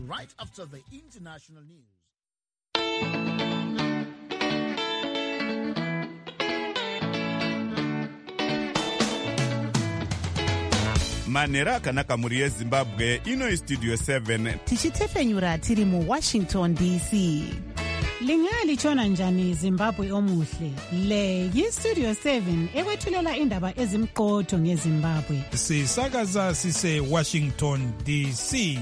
right after the international news. Manera akanaka muri yeZimbabwe ino Studio 7 tichitefenyura tiri mu Washington DC. Lingalitshona njani Zimbabwe omuhle? Le yi-Studio 7 ekwethulela indaba ezimqotho ngeZimbabwe. Sisakaza sise Washington DC.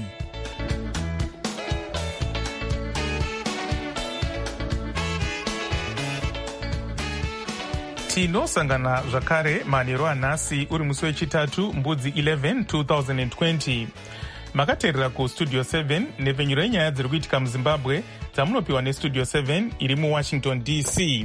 Tinosangana zvakare manheru anhasi uri musi wechitatu mbudzi 11 2020. Makateerera kuStudio 7 nepfenyuro yenyaya dziri kuitika muZimbabwe dzamunopiwa neStudio 7 iri muWashington DC.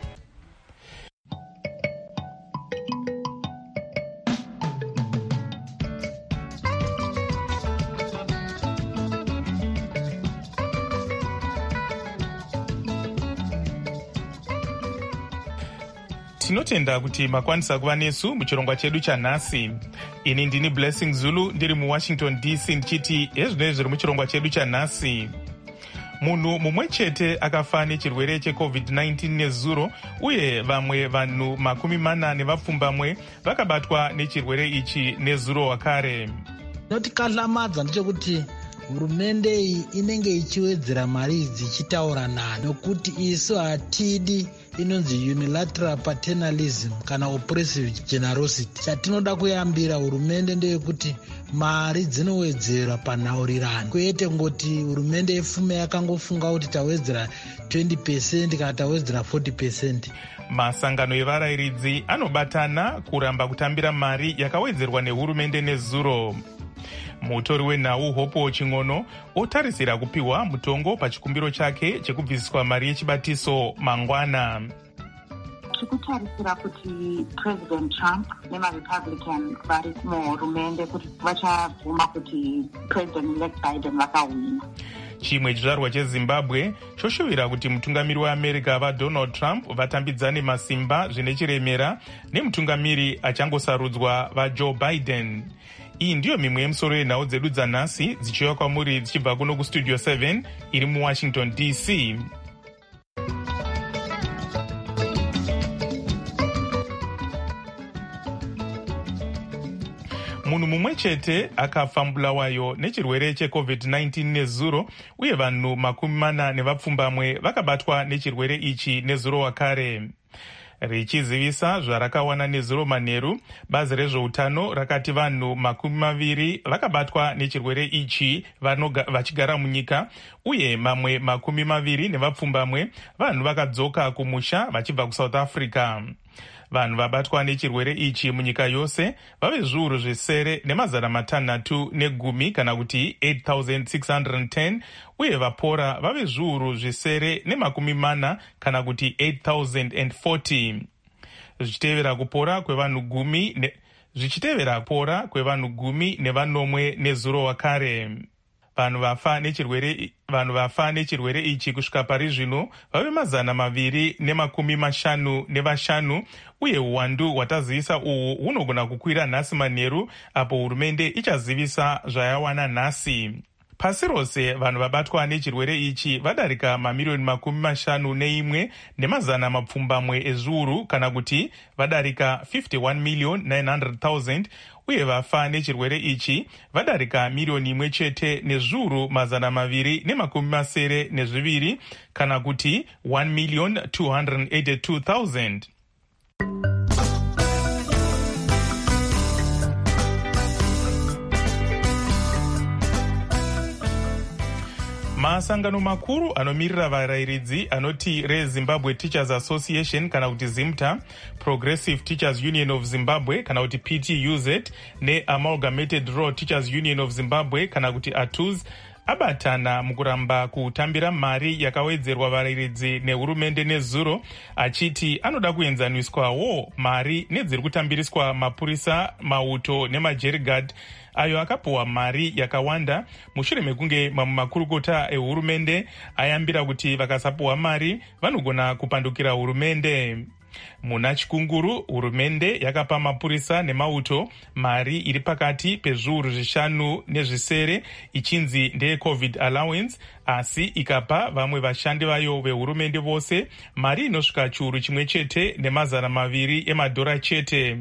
Tinotenda kuti makwanisa kuva nesu muchirongwa chedu chanhasi. Ini ndini Blessing Zulu ndiri muWashington DC ndichiti ezvinoi zviri muchirongwa chedu chanhasi. Munhu mumwe chete akafa nechirwere cheCovid-19 nezuro uye vamwe vanhu 40 vapfumbamwe vakabatwa nechirwere ichi nezuro wakare. Notikahlamadza ndechekuti hurumende iyi inenge ichiwedzera mari idzi ichitaura nani nokuti isu hatidi inonzi unilateral paternalism kana oppressive generosity. Chatinoda kuyambira hurumende ndeyekuti mari dzinowedzerwa panhaurirano, kwete ngoti hurumende yefume yakangofunga kuti tawedzera 20% kana tawedzera 40%. Masangano evarayiridzi anobatana kuramba kutambira mari yakawedzerwa nehurumende nezuro. Mutori wenhau Hopo Ching'ono otarisira kupiwa mutongo pachikumbiro chake chekubvisiswa mari yechibatiso mangwana. Tikutarisira kuti President Trump nemaRepublican vari muhurumende kuti vachabvuma kuti President-elect Biden vakawina. Chimwe chizvarwa cheZimbabwe choshuvira kuti mutungamiri weAmerica vaDonald Trump vatambidzane masimba zvine chiremera nemutungamiri achangosarudzwa vaJoe Biden. Iyi ndiyo mimwe yemusoro yenhau dzedu dzanhasi dzichiuya kwamuri dzichibva kuno kuStudio 7 iri muWashington DC. Munhu mumwe chete akafa mubulawayo nechirwere cheCovid-19 nezuro uye vanhu 40 vapfumbamwe vakabatwa nechirwere ichi nezuro wakare. Richizivisa zvarakawana nezuro manheru, bazi rezveutano rakati vanhu 20 vakabatwa nechirwere ichi vachigara munyika uye mamwe 20 nevapfumbamwe vanhu vakadzoka kumusha vachibva kuSouth Africa. Vanhu vabatwa nechirwere ichi munyika yose vave zviuru zvisere ne610 kana kuti 8,610 uye vapora vave zviuru zvisere ne40 kana kuti 8,040. Zvichitevera kupora kwevanhu 10 nevanomwe nezuro wakare. Vanhu vafa nechirwere ichi kusvika pari zvino vave 255 uye uwandu hwatazivisa uhu hunogona kukwira nhasi manheru apo hurumende ichazivisa zvayawana nhasi. Pasi rose vanhu vabatwa nechirwere ichi vadarika mamirioni 51 ne100,000 ezviuru kana kuti vadarika 51,900,000 uye vafa nechirwere ichi vadarika milioni 1 chete nezviuru 282 kana kuti 1,282,000. Masangano makuru anomirira varayiridzi anoti reZimbabwe Teachers Association kana kuti ZIMTA, Progressive Teachers Union of Zimbabwe kana kuti PTUZ neAmalgamated Rural Teachers Union of Zimbabwe kana kuti ATUZ abatana mukuramba kutambira mari yakawedzerwa varayiridzi nehurumende nezuro, achiti anoda kuenzaniswawo mari nedziri kutambiriswa mapurisa, mauto nemajerigad ayo akapuwa mari yakawanda mushure mekunge mamwe makurukota ehurumende ayambira kuti vakasapuwa mari vanogona kupandukira hurumende. Muna Chikunguru, hurumende yakapa mapurisa nemauto mari iri pakati pezviuru 5 nezvisere ichinzi ndeye COVID allowance, asi ikapa vamwe vashandi vayo vehurumende vose mari inosvika chiuru chimwe chete ne200 emadhora chete.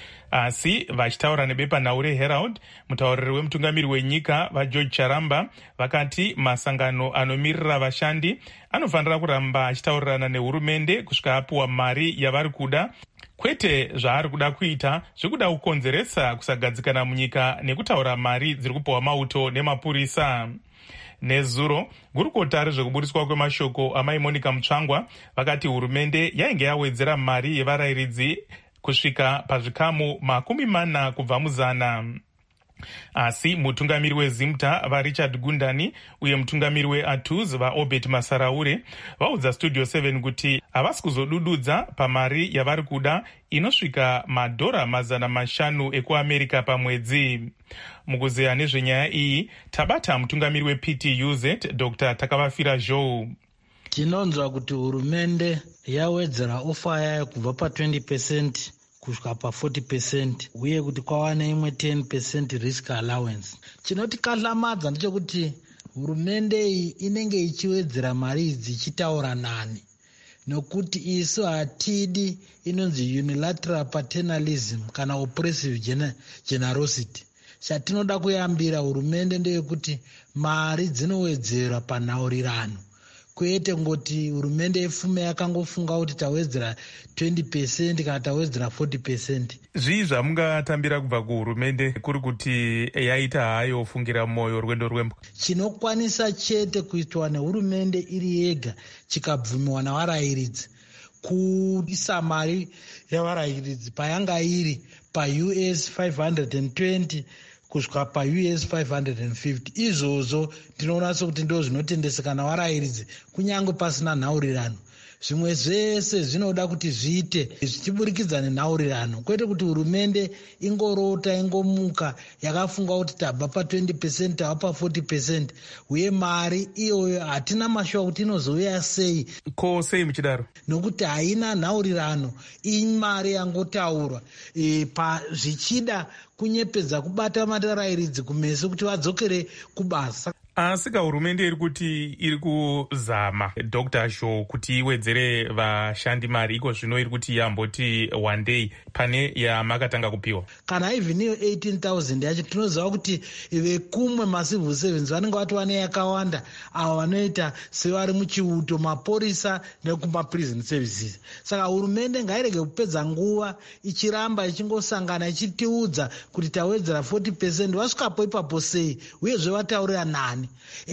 Asi vachitaura nebepanhau reHerald, mutauriri wemutungamiri wenyika vaGeorge Charamba vakati masangano anomirira vashandi anofanira kuramba achitaurirana nehurumende kusvika apuwa mari yavari kuda, kwete zvaari kuda kuita zvekuda kukonzeresa kusagadzikana munyika nekutaura mari dziri kupiwa mauto nemapurisa. Nezuro, gurukota rezvekuburiswa kwemashoko amai Monica Mutsvangwa vakati hurumende yainge yawedzera mari yevarayiridzi kusvika pazvikamu 40 kubva muzana. Asi mutungamiri weZimta vaRichard Gundani uye mutungamiri weATUZ vaObert Masaraure vaudza Studio 7 kuti havasi kuzodududza pamari yavari kuda inosvika madhora 500 ekuAmerica pamwedzi. Mukuzeya nezvenyaya iyi tabata mutungamiri wePTUZ Dr. Takavafira Zhou. Tinonzwa kuti hurumende yawedzera ofa yayo kubva pa20% kusvika pa40% uye kuti kwava neimwe 10% risk allowance. Chinotikatlamadza ndechekuti hurumende iyi inenge ichiwedzera mari idzi ichitaura nani, nokuti isu hatidi inonzi unilateral paternalism kana oppressive generosity. Chatinoda kuyambira hurumende ndeyekuti mari dzinowedzerwa panhaurirano, kwete ngoti hurumende yefume yakangofunga kuti tawedzera 20% kana tawedzera 40%. Zvii zvamungatambira kubva kuhurumende kuri kuti yaita hayo fungira moyo rwendo rwembo? Chinokwanisa chete kuitwa nehurumende iri yega chikabvumiwa navarayiridzi kuisa mari yavarayiridzi payanga iri paUS 520 kusvika paUS 550. Izvozvo tinoona sokuti ndo zvinotendeseka navarayiridzi kunyange pasina nhaurirano. Zvimwe zvese zvinoda kuti zviite zvichiburikidza nenhaurirano, kwete kuti hurumende ingorota ingomuka yakafunga kuti tabva pa20% tabva pa40%, uye mari iyoyo hatina mashuwa kuti inozouya sei. Ko sei muchidaro? Nokuti haina nhaurirano, imari yangotaurwa zvichida kunyepedza kubata matarayiridzi kumeso kuti vadzokere kubasa. Asi hurumende iri kuti iri kuzama Dr. Shaw kuti iwedzere vashandi mari, iko zvino iri kuti yamboti one day pane yamakatanga kupiwa. Kana even iyo 18,000 yacho tinoziva kuti vekumwe macivil servants vanenge vatova neyakawanda, avo vanoita sevari muchiuto, maporisa nekuma-prison services. Saka hurumende ngairege kupedza nguva ichiramba ichingosangana ichitiudza kuti tawedzera 40%, vasvikapo ipapo sei uyezve vataurira nani.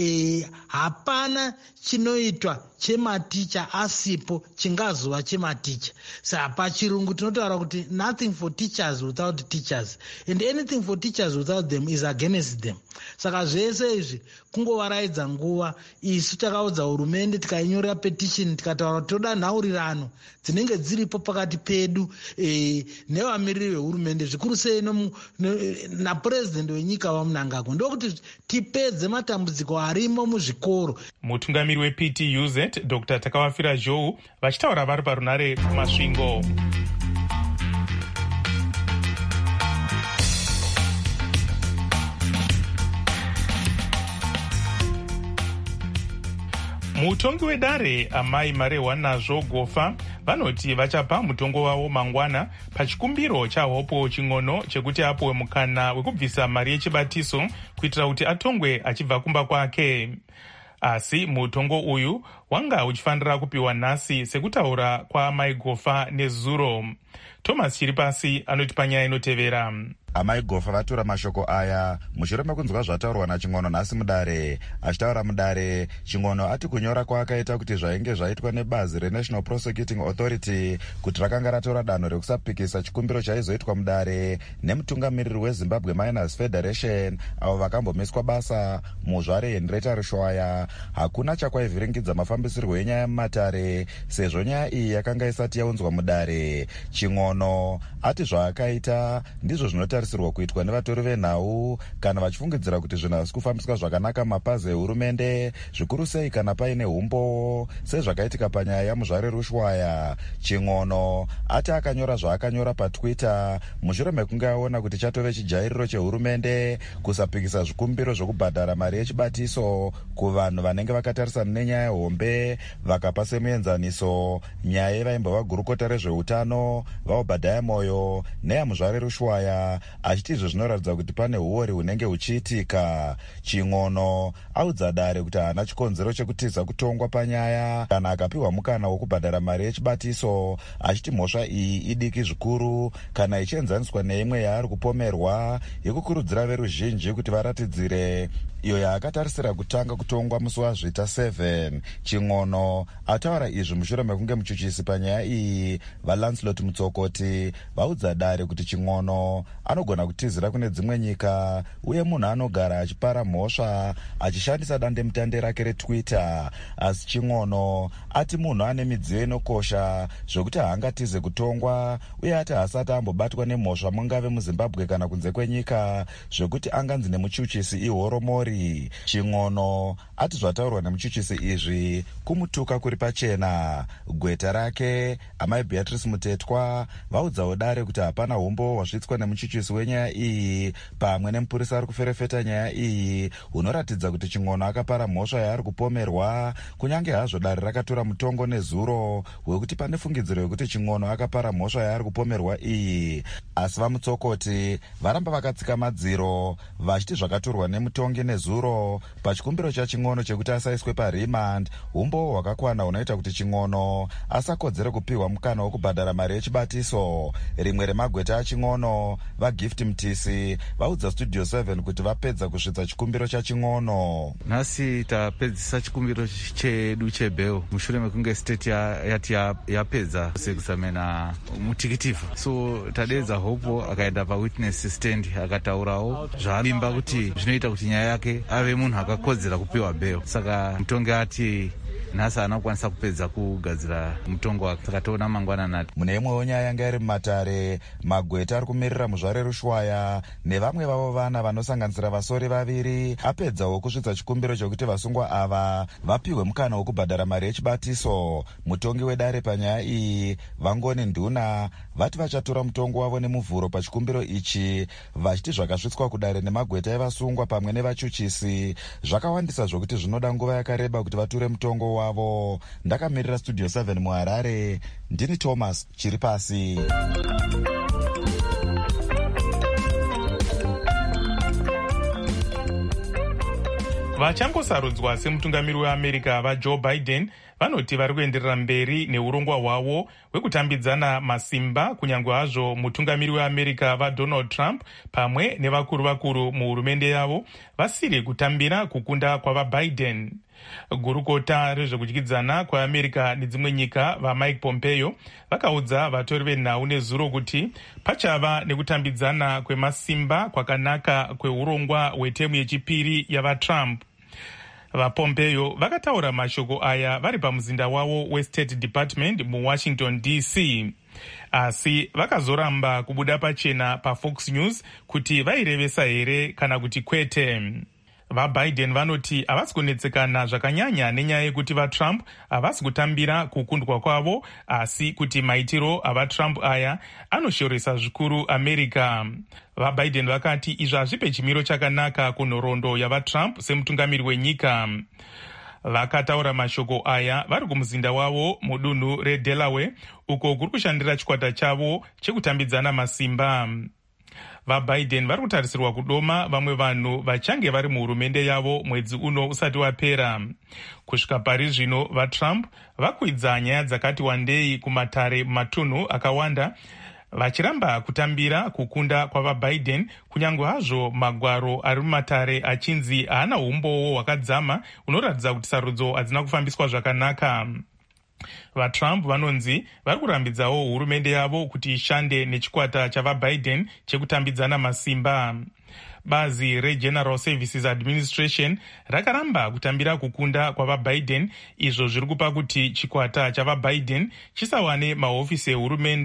Hapana chinoitwa chematicha asipo chingazova chematicha. Saka pachirungu tinotaura kuti nothing for teachers without teachers, and anything for teachers without them is against them. Saka zvese izvi kungovaraidza nguva. Isu takaudza hurumende, tikainyorera petition, tikataura kuti toda nhaurirano dzinenge dziripo pakati pedu nevamiriri vehurumende, zvikuru sei napurezidendi wenyika vaMnangagwa, ndokuti tipedze matambudziko arimo muzvikoro. Mutungamiri wePTUZ Dr. Takavafira Zhou vachitaura vari parunare kumasvingo. Mutongi wedare amai Marehwa Nazvo Gofa vanoti vachapa mutongo wavo mangwana pachikumbiro chaHopo Ching'ono chekuti apuwe mukana wekubvisa mari yechibatiso kuitira kuti atongwe achibva kumba kwake. Asi mutongo uyu wanga uchifanira kupiwa nhasi sekutaura kwaamai Gofa nezuro. Thomas Chiripasi anoti panyaya inotevera. Amai Gofa vatora mashoko aya mushure mekunzwa zvataurwa naChing'ono nhasi mudare. Achitaura mudare, Ching'ono ati kunyora kwaakaita kuti zvainge zvaitwa nebazi reNational Prosecuting Authority kuti rakanga ratora danho rekusapikisa chikumbiro chaizoitwa mudare nemutungamiriri weZimbabwe Miners Federation avo vakambomeswa basa muzvare Henrietta Rushwaya, hakuna chakwaivhiringidza mafambisirwo enyaya mumatare sezvo nyaya iyi yakanga isati yaunzwa mudare. Ching'ono ati zvaakaita ndizvo zvinotarisirwa zvinotarisirwa kuitwa nevatori venhau kana vachifungidzira kuti zvinhu hazisi kufambiswa zvakanaka mapazi ehurumende, zvikuru sei kana paine umbowo sezvakaitika panyaya yamuzvare Rushwaya. Ching'ono ati akanyora zvaakanyora patwitter mushure mekunge aona kuti chatove chijairiro chehurumende kusapikisa zvikumbiro zvokubhadhara mari yechibatiso kuvanhu vanenge vakatarisana nenyaya hombe vakapa semuenzaniso nyaya yevaimbova gurukota rezveutano vaobhadhaya moyo neyamuzvare Rushwaya, achiti izvo zvinoratidza kuti pane uori hunenge huchiitika. Ching'ono audza Dare kuti haana chikonzero chekutiza kutongwa panyaya kana akapiwa mukana wokubhadhara mari yechibatiso, achiti mhosva iyi idiki zvikuru kana ichienzaniswa neimwe yaari kupomerwa yekukurudzira veruzhinji kuti varatidzire, iyo yaakatarisira kutanga kutongwa musi waZvita 7. Ching'ono ataura izvi mushure mekunge muchuchisi panyaya iyi vaLancelot Mutsokoti vaudza Dare kuti Ching'ono anogona kutizira kune dzimwe nyika uye munhu anogara achipara mhosva achishandisa dandemutande rake reTwitter, asi Ching'ono ati munhu ane midziyo inokosha zvokuti haangatize kutongwa uye ati haasati ambobatwa nemhosva mungave muZimbabwe kana kunze kwenyika zvokuti anganzi nemuchuchisi ihoromori. Ching'ono ati zvataurwa nemuchuchisi izvi kumutuka kuri pachena. Gweta rake amai Beatrice Mutetwa vaudzawo Dare kuti hapana umbo hwasvitswa nemuchuchisi wenyaya iyi pamwe nemupurisa ari kuferefeta nyaya iyi hunoratidza kuti Ching'ono akapara mhosva yaari kupomerwa, kunyange hazvo Dare rakatora mutongo nezuro hwekuti pane fungidziro yekuti Ching'ono akapara mhosva yaari kupomerwa iyi. Asi vaMutsokoti varamba vakatsika madziro vachiti zvakatorwa nemutongi nezuro pachikumbiro chaChing'ono chekuti asaiswe parimand umbo hwakakwana hunoita kuti Ching'ono asakodzere kupiwa mukana wokubhadhara mari yechibatiso. Rimwe remagweta aChing'ono vaGift Mtisi vaudza Studio 7 kuti vapedza kusvitsa chikumbiro chaChing'ono. Nhasi tapedzisa chikumbiro chedu chebheo mushure mekunge state yati yapedza kusekuzamena mutikitifu, so tadeedza hopo akaenda pawitness stand akataurawo zvaavimba kuti zvinoita kuti nyaya yake ave munhu akakodzera kupiwa bheo. Saka mutongi ati nhasi anokwanisa kupedza kugadzira mutongo wake, saka toona mangwanani. Mune imwewo nyaya yanga iri mumatare, magweta ari kumirira muzvare Rushwaya nevamwe vavo vana vanosanganisira vasori vaviri apedzawo kusvitsa chikumbiro chokuti vasungwa ava vapiwe mukana wokubhadhara mari yechibatiso. Mutongi weDare panyaya iyi Vangoni Nduna vati vachatora mutongo wavo nemuvhuro pachikumbiro ichi, vachiti zvakasvitswa kuDare nemagweta evasungwa pamwe nevachuchisi zvakawandisa zvokuti zvinoda nguva yakareba kuti vature mutongo wavo. Ndakamirira Studio 7 muHarare, ndini Thomas Chiripasi. Vachangosarudzwa semutungamiri weAmerica vaJoe Biden vanoti vari kuenderera mberi neurongwa hwavo hwekutambidzana masimba, kunyange hazvo mutungamiri weAmerica vaDonald Trump pamwe nevakuru muhurumende yavo vasiri kutambira kukunda kwavaBiden. Gurukota rezvekudyidzana kwaAmerica nedzimwe nyika vaMike Pompeo vakaudza vatori venhau nezuro kuti pachava nekutambidzana kwemasimba kwakanaka kweurongwa hwetemu yechipiri yavaTrump. VaPompeo vakataura mashoko aya vari pamuzinda wavo weState Department muWashington DC, asi vakazoramba kubuda pachena paFox News kuti vairevesa here kana kuti kwete. VaBiden vanoti havasi kunetsekana zvakanyanya nenyaya yekuti vaTrump havasi kutambira kukundwa kwavo, asi kuti maitiro avaTrump aya anoshoresa zvikuru America. VaBiden vakati izvi hazvipe chimiro chakanaka kunhoroondo yavaTrump semutungamiri wenyika. Vakataura mashoko aya vari kumuzinda wavo mudunhu reDelaware uko kuri kushandira chikwata chavo chekutambidzana masimba. VaBiden vari kutarisirwa kudoma vamwe vanhu vachange vari muhurumende yavo mwedzi uno usati wapera. Kusvika pari zvino vaTrump vakwidza nyaya dzakati wandei kumatare matunhu akawanda vachiramba kutambira kukunda kwavaBiden, kunyange hazvo magwaro ari mumatare achinzi haana umbowo hwakadzama unoratidza kuti sarudzo hadzina kufambiswa zvakanaka. VaTrump vanonzi vari kurambidzawo hurumende yavo kuti ishande nechikwata chavaBiden chekutambidzana masimba. Bazi reGeneral Services Administration rakaramba kutambira kukunda kwavaBiden, izvo zviri kupa kuti chikwata chavaBiden chisawane mahofisi ehurumende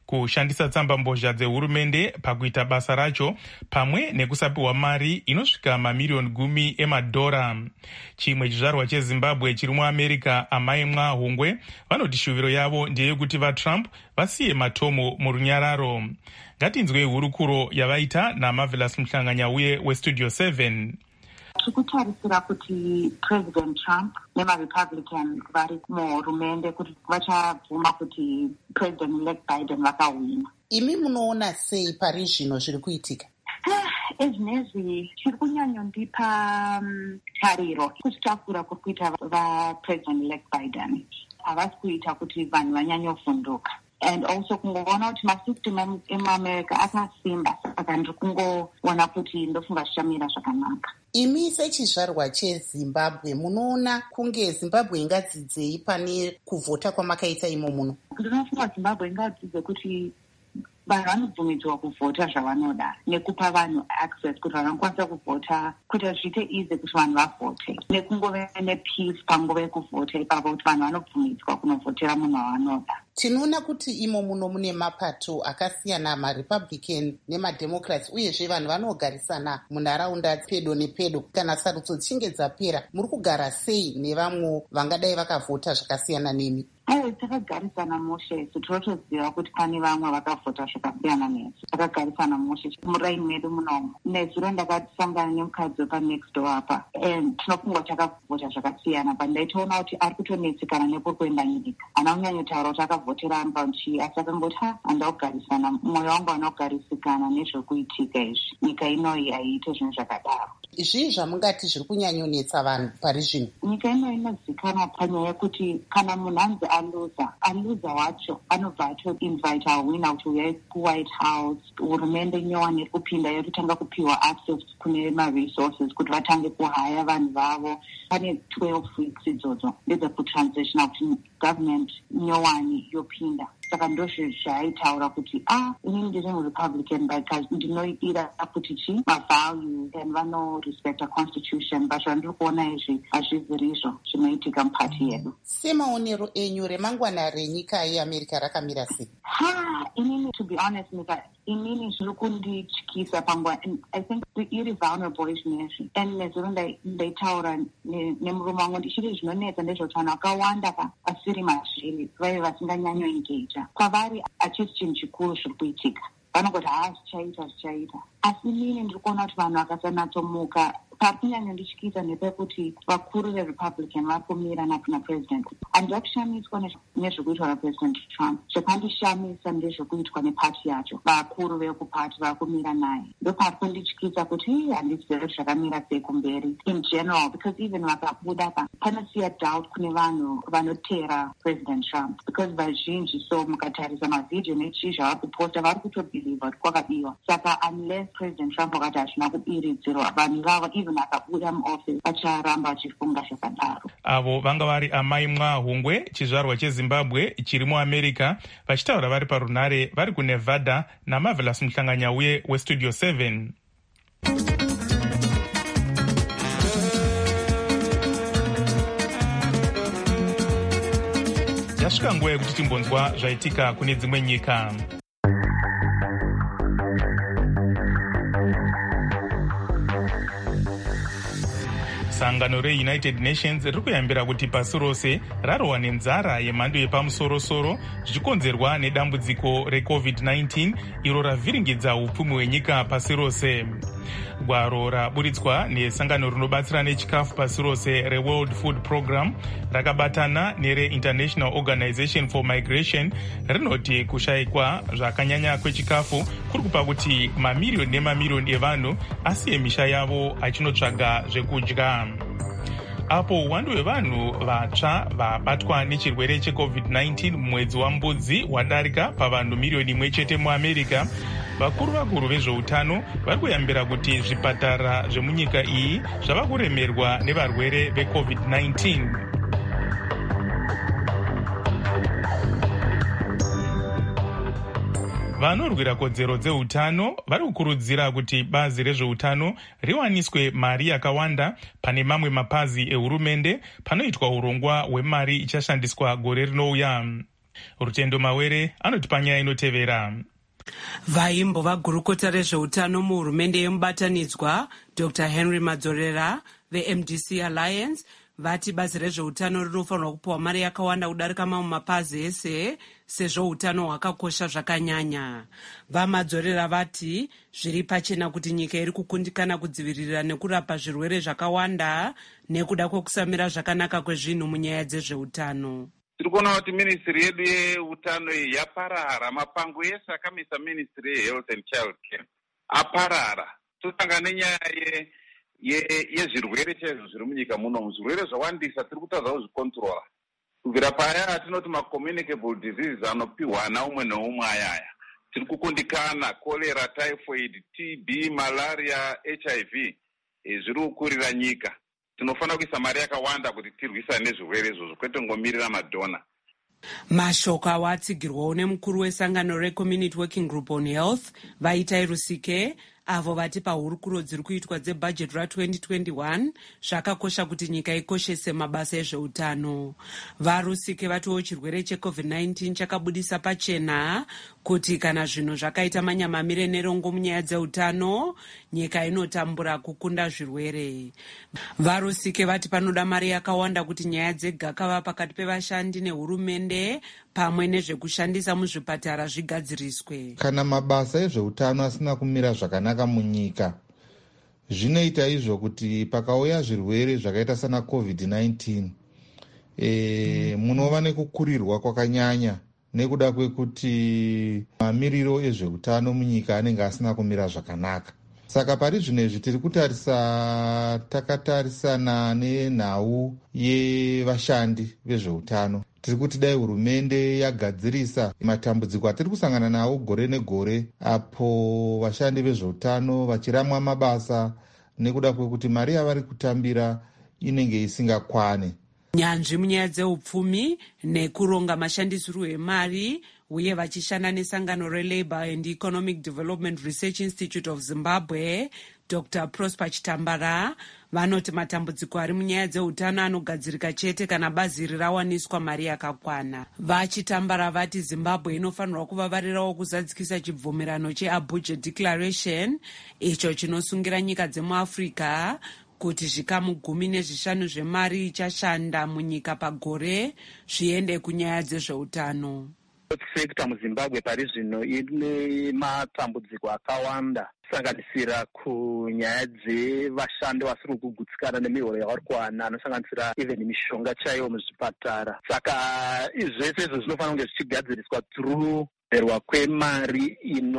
kushandisa tsambambozha dzehurumende pakuita basa racho, pamwe nekusapiwa mari inosvika mamiliyoni 10 emadhora. Chimwe chizvarwa cheZimbabwe chiri muAmerica, Amai Mwahungwe, vanoti shuviro yavo ndeyekuti vaTrump vasiye matomo murunyararo. Ngatinzwei hurukuro yavaita naMarvelous Mhlanganyauye weStudio 7. Tikutarisira kuti President Trump nemaRepublican vari muhurumende kuti vachabvuma kuti President-elect Biden vakawina. Imi munoona sei pari zvino zviri kuitika? Ezvinezvi chiri kunyanyondipa tariro kuchitakura kuri kuita vaPresident-elect Biden. Havasi kuita kuti vanhu vanyanyovhunduka. And also kungoona kuti masystem emuAmerica akasimba, saka ndiri kungoona kuti ndofunga zvichamira zvakanaka. Imi sechizvarwa cheZimbabwe munoona kunge Zimbabwe ingadzidzei pane kuvhota kwamakaita imo muno? Ndinofunga Zimbabwe ingadzidze kuti vanhu vanobvumidzwa kuvhota zvavanoda nekupa vanhu access kuti vanokwanisa kuvhota, kuti zviite easy kuti vanhu vavhote, nekungove nepeace panguva yekuvhota ipapo kuti vanhu vanobvumidzwa kunovhotera munhu wavanoda. Tinoona kuti imo muno mune mapato akasiyana, maRepublican nemaDemocrats, uyezve vanhu vanogarisana munharaunda pedo nepedo. Kana sarudzo dzichinge dzapera, muri kugara sei nevamwe vangadai vakavhota zvakasiyana nemi? Takagarisana moshe, tinotoziva kuti pane vamwe vakavhota zvakasiyana nesu. Takagarisana moshe muraini medu munomu. Nezuro ndakasangana nemukadzi wepanext door apa, tinofungwa takavhota zvakasiyana, pandaitoona kuti ari kutonetsekana nekuri kuenda nyika. Ana unyanyotaura kuti akavhotera ambauchi, asi akangoti handakugarisana, mwoyo wangu anogarisikana nezvekuitika izvi. Nyika inoyi haiite zvinhu zvakadaro. Zvii zvamungati zviri kunyanyonetsa vanhu pari zvino? Nyika ino inozikanwa panyaya yekuti kana munhu anzi aluza wacho anobva atoinvite awina kuti uyai kuWhite House. Hurumende nyowani iri kupinda yototanga kupiwa access kune maresources kuti vatange kuhaya vanhu vavo. Pane 12 weeks idzodzo ndedzekutransitional kuti government nyowani yopinda. Saka ndozvo zvaitaura kuti inini ndiri muRepublican because ndinoidira kuti chi mavalues and vanorespecta constitution, but zvandiri kuona izvi hazvizirizvo zvinoitika mupati yedu. Semaonero enyu remangwana renyika yeAmerica rakamira sei? Inini, to be honest, inini zviri kundityisa panguva. I think iri vulnerable izvinezvi, and nezuro ndaitaura nemurume wangu ndichiri zvinonetsa ndezveutano akawanda asiri mazviri vaive vasinganyanyoengeja kwavari achisi chinhu chikuru zviri kuitika. Vanongoti zvichaita, asi inini ndiri kuona kuti vanhu vakasanatsomuka. Pari kunyanya ndityisa nepekuti vakuru veRepublican vari kumira naPresident. Handida kushamiswa nezvekuitwa naPresident Trump. Zvakandishamisa ndezvekuitwa nepati yacho. Vakuru vekupati vari kumira naye. Ndopari kundityisa kuti handizivi kuti zvakamira sei kumberi in general, because even vakabuda panosiya doubt kune vanhu vanotera President Trump, because vazhinji so mukatarisa mavhidhiyo nechii zvavari kuposta vari kutobhiliva kuti kwakabiwa. Saka unless President Trump akati hazvina kubiridzirwa, vanhu vava akabuda muoffice vacharamba vachifunga zvakadaro. Avo vanga vari Amai Mwahungwe, chizvarwa cheZimbabwe chiri muAmerica, vachitaura vari parunhare vari kuNevada, naMarvelous Mhlanganyauye weStudio 7. Yasvika nguva yekuti timbonzwa zvaitika kune dzimwe nyika. Sangano reUnited Nations riri kuyambira kuti pasi rose rarohwa nenzara yemhando yepamusoro-soro zvichikonzerwa nedambudziko reCovid-19 iro ravhiringidza upfumi hwenyika pasi rose. Gwaro raburitswa nesangano rinobatsira nechikafu pasi rose reWorld Food Program rakabatana nereInternational Organization for Migration rinoti kushayikwa zvakanyanya kwechikafu kuri kupa kuti mamiriyoni nemamiriyoni evanhu asiye misha yavo achinotsvaga zvekudya. Apo uwandu hwevanhu vatsva vabatwa nechirwere cheCovid-19 mumwedzi waMbudzi wadarika pavanhu miriyoni 1 chete muAmerica, vakuru vezveutano vari kuyambira kuti zvipatara zvemunyika iyi zvava kuremerwa nevarwere veCovid-19. Vanorwira kodzero dzeutano vari kukurudzira kuti bazi rezveutano riwaniswe mari yakawanda pane mamwe mapazi ehurumende panoitwa urongwa hwemari ichashandiswa gore rinouya. Rutendo Mawere anoti panyaya inotevera. Vaimbo vagurukota rezveutano muhurumende yemubatanidzwa Dr. Henry Madzorera veMDC Alliance vati bazi rezveutano rinofanirwa kupiwa mari yakawanda kudarika mamwe mapazi ese sezvo utano hwakakosha zvakanyanya. VaMadzorera vati zviri pachena kuti nyika iri kukundikana kudzivirira nekurapa zvirwere zvakawanda nekuda kwekusamira zvakanaka kwezvinhu munyaya dzezveutano. Tiri kuona kuti ministry yedu yeutano yaparara. Mapango ese akamisa ministry yehealth and child care aparara. Totanga nenyaya yezvirwere chaizvo zviri munyika muno. Zvirwere zvawandisa tiri kutadza kuzvikontrola. Kubvira paya atinoti macommunicable diseases anopiwana umwe neumwe ayaya. Tiri kukundikana cholera, typhoid, TB, malaria, HIV. Zviri kukurira nyika. Tinofanira kuisa mari yakawanda kuti tirwisane nezvirwere izvozvo kwete ngomirira madhona. Mashoko awatsigirwawo nemukuru wesangano reCommunity Working Group on Health Vaitai Rusike avo vati pahurukuro dziri kuitwa dzebhajeti ra2021 zvakakosha kuti nyika ikoshese mabasa ezveutano. VaRusike vatiwo chirwere cheCovid-19 chakabudisa pachena kuti kana zvinhu zvakaita manyamamire nerongo munyaya dzeutano nyika inotambura kukunda zvirwere. VaRusike vati panoda mari yakawanda kuti nyaya dzegakava pakati pevashandi nehurumende pamwe nezvekushandisa muzvipatara zvigadziriswe. Kana mabasa ezveutano asina kumira zvakanaka munyika, zvinoita izvo kuti pakauya zvirwere zvakaita sana COVID-19 munova nekukurirwa kwakanyanya nekuda kwekuti mamiriro ezveutano munyika anenge asina kumira zvakanaka. Saka pari zvinezvi tiri takatarisana nenhau yevashandi vezveutano. Tiri kuti dai hurumende yagadzirisa matambudziko atiri kusangana nawo gore negore apo vashandi vezveutano vachiramwa mabasa nekuda kwekuti mari yavari kutambira inenge isingakwane. Nyanzvi munyaya dzeupfumi nekuronga mashandisirwo emari uye vachishanda nesangano reLabour and Economic Development Research Institute of Zimbabwe Dr. Prosper Chitambara vanoti matambudziko ari munyaya dzeutano anogadzirika chete kana bazi iri rawaniswa mari yakakwana. VaChitambara vati Zimbabwe inofanirwa kuvavarirawo kuzadzikisa chibvumirano cheAbuja Declaration icho chinosungira nyika dzemuAfrica kuti zvikamu 15 zvemari ichashanda munyika pagore zviende kunyaya dzezveutano. Sekta muZimbabwe pari zvino ine matambudziko akawanda kusanganisira kunyaya dzevashandi vasiri kugutsikana nemihoro yavari kuwana anosanganisira even mishonga chaiyo muzvipatara. Saka zvese izvo zvinofanira kunge zvichigadziriswa through kuberwa kwemari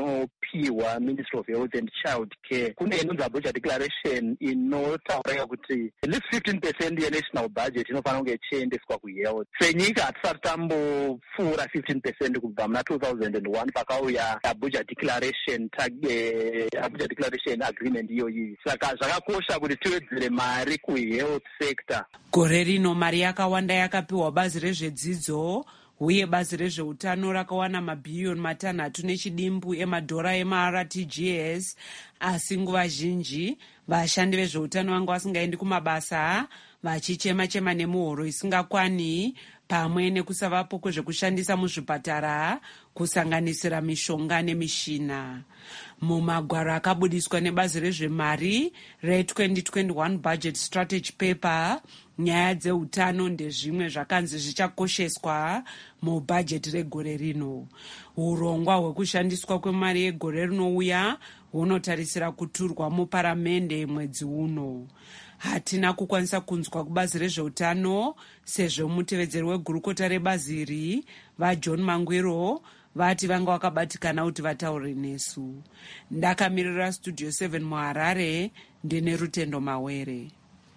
inopiwa Ministry of Health and Child Care. Kune inonzi Abuja Declaration inotaura kuti at least 15% yenational budget inofanira kunge ichiendeswa kuhealth. Senyika hatisati tambopfuura 15% kubva muna 2001 pakauya Abuja Declaration Abuja Declaration Agreement iyoyi. Saka zvakakosha kuti tiwedzere mari kuhealth sector. Gore rino mari yakawanda yakapiwa bazi rezvedzidzo uye bazi rezveutano rakawana mabhiriyoni 6 nechidimbu emadhora emaRTGS, asi nguva zhinji vashandi vezveutano vanga vasingaendi kumabasa vachichema-chema nemuhoro isingakwani pamwe nekusavapo kwezvekushandisa muzvipatara kusanganisira mishonga nemishina. Mumagwaro akabudiswa nebazi rezvemari re2021 Budget Strategy Paper, nyaya dzeutano ndezvimwe zvakanzi zvichakosheswa mubhajeti regore rino. Urongwa hwekushandiswa kwemari yegore rinouya hunotarisira kuturwa muparamende mwedzi uno. Hatina kukwanisa kunzwa kubazi rezveutano sezvo mutevedzeri wegurukota rebazi iri vaJohn Mangwiro vati vanga vakabatikana kuti vataure nesu. Ndakamirira Studio 7 muHarare, ndine Rutendo Mawere.